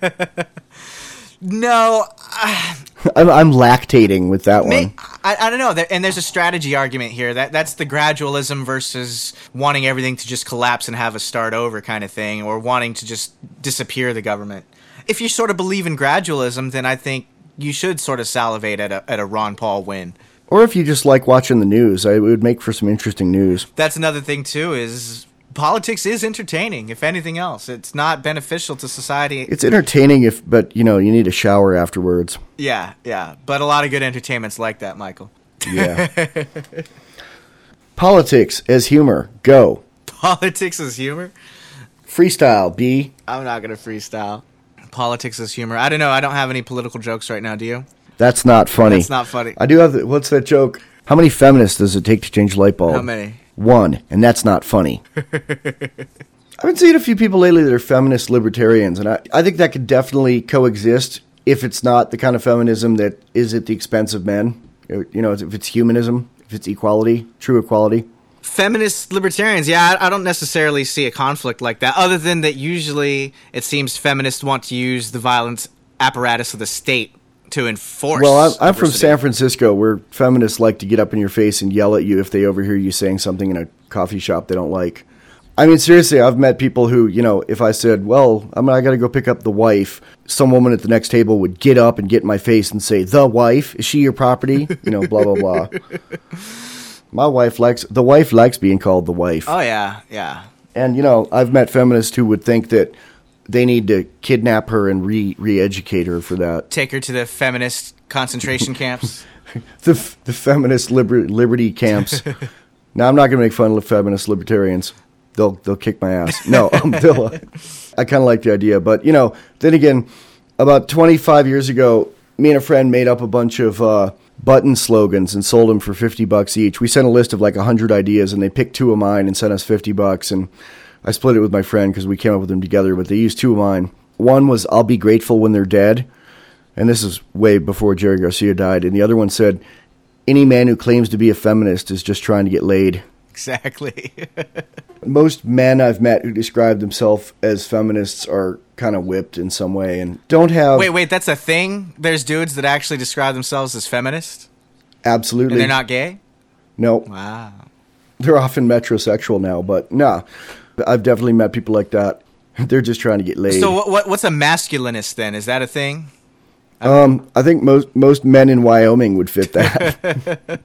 No. I'm lactating with that one. I don't know. And there's a strategy argument here. That's the gradualism versus wanting everything to just collapse and have a start over kind of thing, or wanting to just disappear the government. If you sort of believe in gradualism, then I think you should sort of salivate at a Ron Paul win. Or if you just like watching the news, it would make for some interesting news. That's another thing, too, is politics is entertaining, if anything else. It's not beneficial to society. It's entertaining, but you need a shower afterwards. Yeah. But a lot of good entertainment's like that, Michael. Yeah. Politics as humor. Go. Politics as humor? Freestyle, B. I'm not going to freestyle. Politics as humor. I don't know. I don't have any political jokes right now. Do you? That's not funny. That's not funny. I do have what's that joke? How many feminists does it take to change a light bulb? How many? 1, and that's not funny. I've been seeing a few people lately that are feminist libertarians, and I think that could definitely coexist if it's not the kind of feminism that is at the expense of men. If it's humanism, if it's equality, true equality. Feminist libertarians, yeah, I don't necessarily see a conflict like that, other than that usually it seems feminists want to use the violence apparatus of the state to enforce. Well, I'm from San Francisco, where feminists like to get up in your face and yell at you if they overhear you saying something in a coffee shop they don't like. I mean, seriously, I've met people who, if I said, well, I got to go pick up the wife, some woman at the next table would get up and get in my face and say, the wife? Is she your property? Blah, blah, blah. The wife likes being called the wife. Oh, yeah. And, I've met feminists who would think that they need to kidnap her and re-educate her for that. Take her to the feminist concentration camps? the feminist liberty camps. Now, I'm not going to make fun of feminist libertarians. They'll kick my ass. No, I kind of like the idea. But, then again, about 25 years ago, me and a friend made up a bunch of button slogans and sold them for $50 each. We sent a list of 100 ideas, and they picked 2 of mine and sent us $50. And I split it with my friend because we came up with them together, but they used 2 of mine. One was, I'll be grateful when they're dead. And this is way before Jerry Garcia died. And the other one said, any man who claims to be a feminist is just trying to get laid. Exactly. Most men I've met who describe themselves as feminists are kind of whipped in some way and don't have... Wait, that's a thing? There's dudes that actually describe themselves as feminists? Absolutely. And they're not gay? No. Wow. They're often metrosexual now, but no. I've definitely met people like that. They're just trying to get laid. So what's a masculinist then? Is that a thing? I think most men in Wyoming would fit that.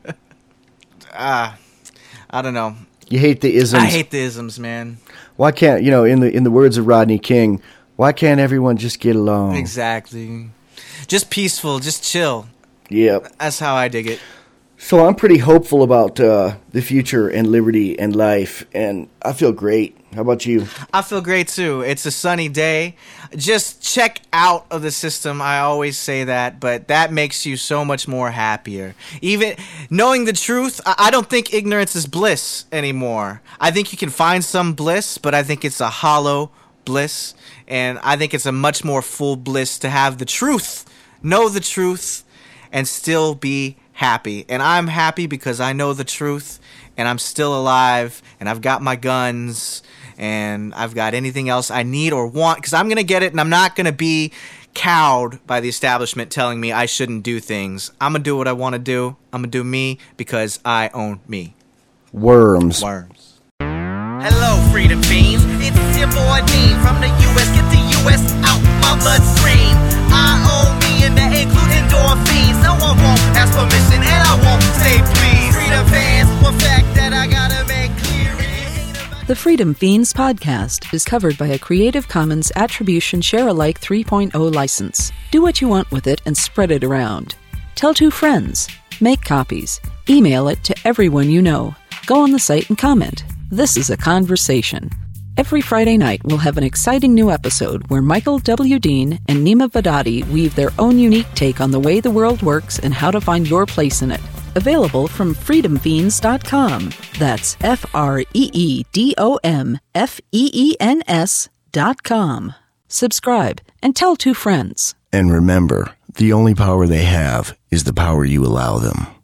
I don't know. You hate the isms. I hate the isms, man. Why can't, in the words of Rodney King, why can't everyone just get along? Exactly. Just peaceful, just chill. Yep. That's how I dig it. So I'm pretty hopeful about the future and liberty and life, and I feel great. How about you? I feel great too. It's a sunny day. Just check out of the system. I always say that, but that makes you so much more happier. Even knowing the truth, I don't think ignorance is bliss anymore. I think you can find some bliss, but I think it's a hollow bliss, and I think it's a much more full bliss to have the truth, know the truth, and still be happy. And I'm happy because I know the truth, and I'm still alive, and I've got my guns, and I've got anything else I need or want, because I'm going to get it, and I'm not going to be cowed by the establishment telling me I shouldn't do things. I'm going to do what I want to do. I'm going to do me because I own me. Worms. Hello, Freedom Fiends. It's your boy Dean from the U.S. Get the U.S. out my bloodstream. I own me, and that includes endorphins. No one won't ask permission, and I won't say please. Freedom fans, one fact that I gotta make clear. The Freedom Fiends podcast is covered by a Creative Commons Attribution Share-alike 3.0 license. Do what you want with it and spread it around. Tell 2 friends. Make copies. Email it to everyone you know. Go on the site and comment. This is a conversation. Every Friday night, we'll have an exciting new episode where Michael W. Dean and Nima Vadadi weave their own unique take on the way the world works and how to find your place in it. Available from freedomfiends.com. That's FreedomFeens.com. Subscribe and tell 2 friends. And remember, the only power they have is the power you allow them.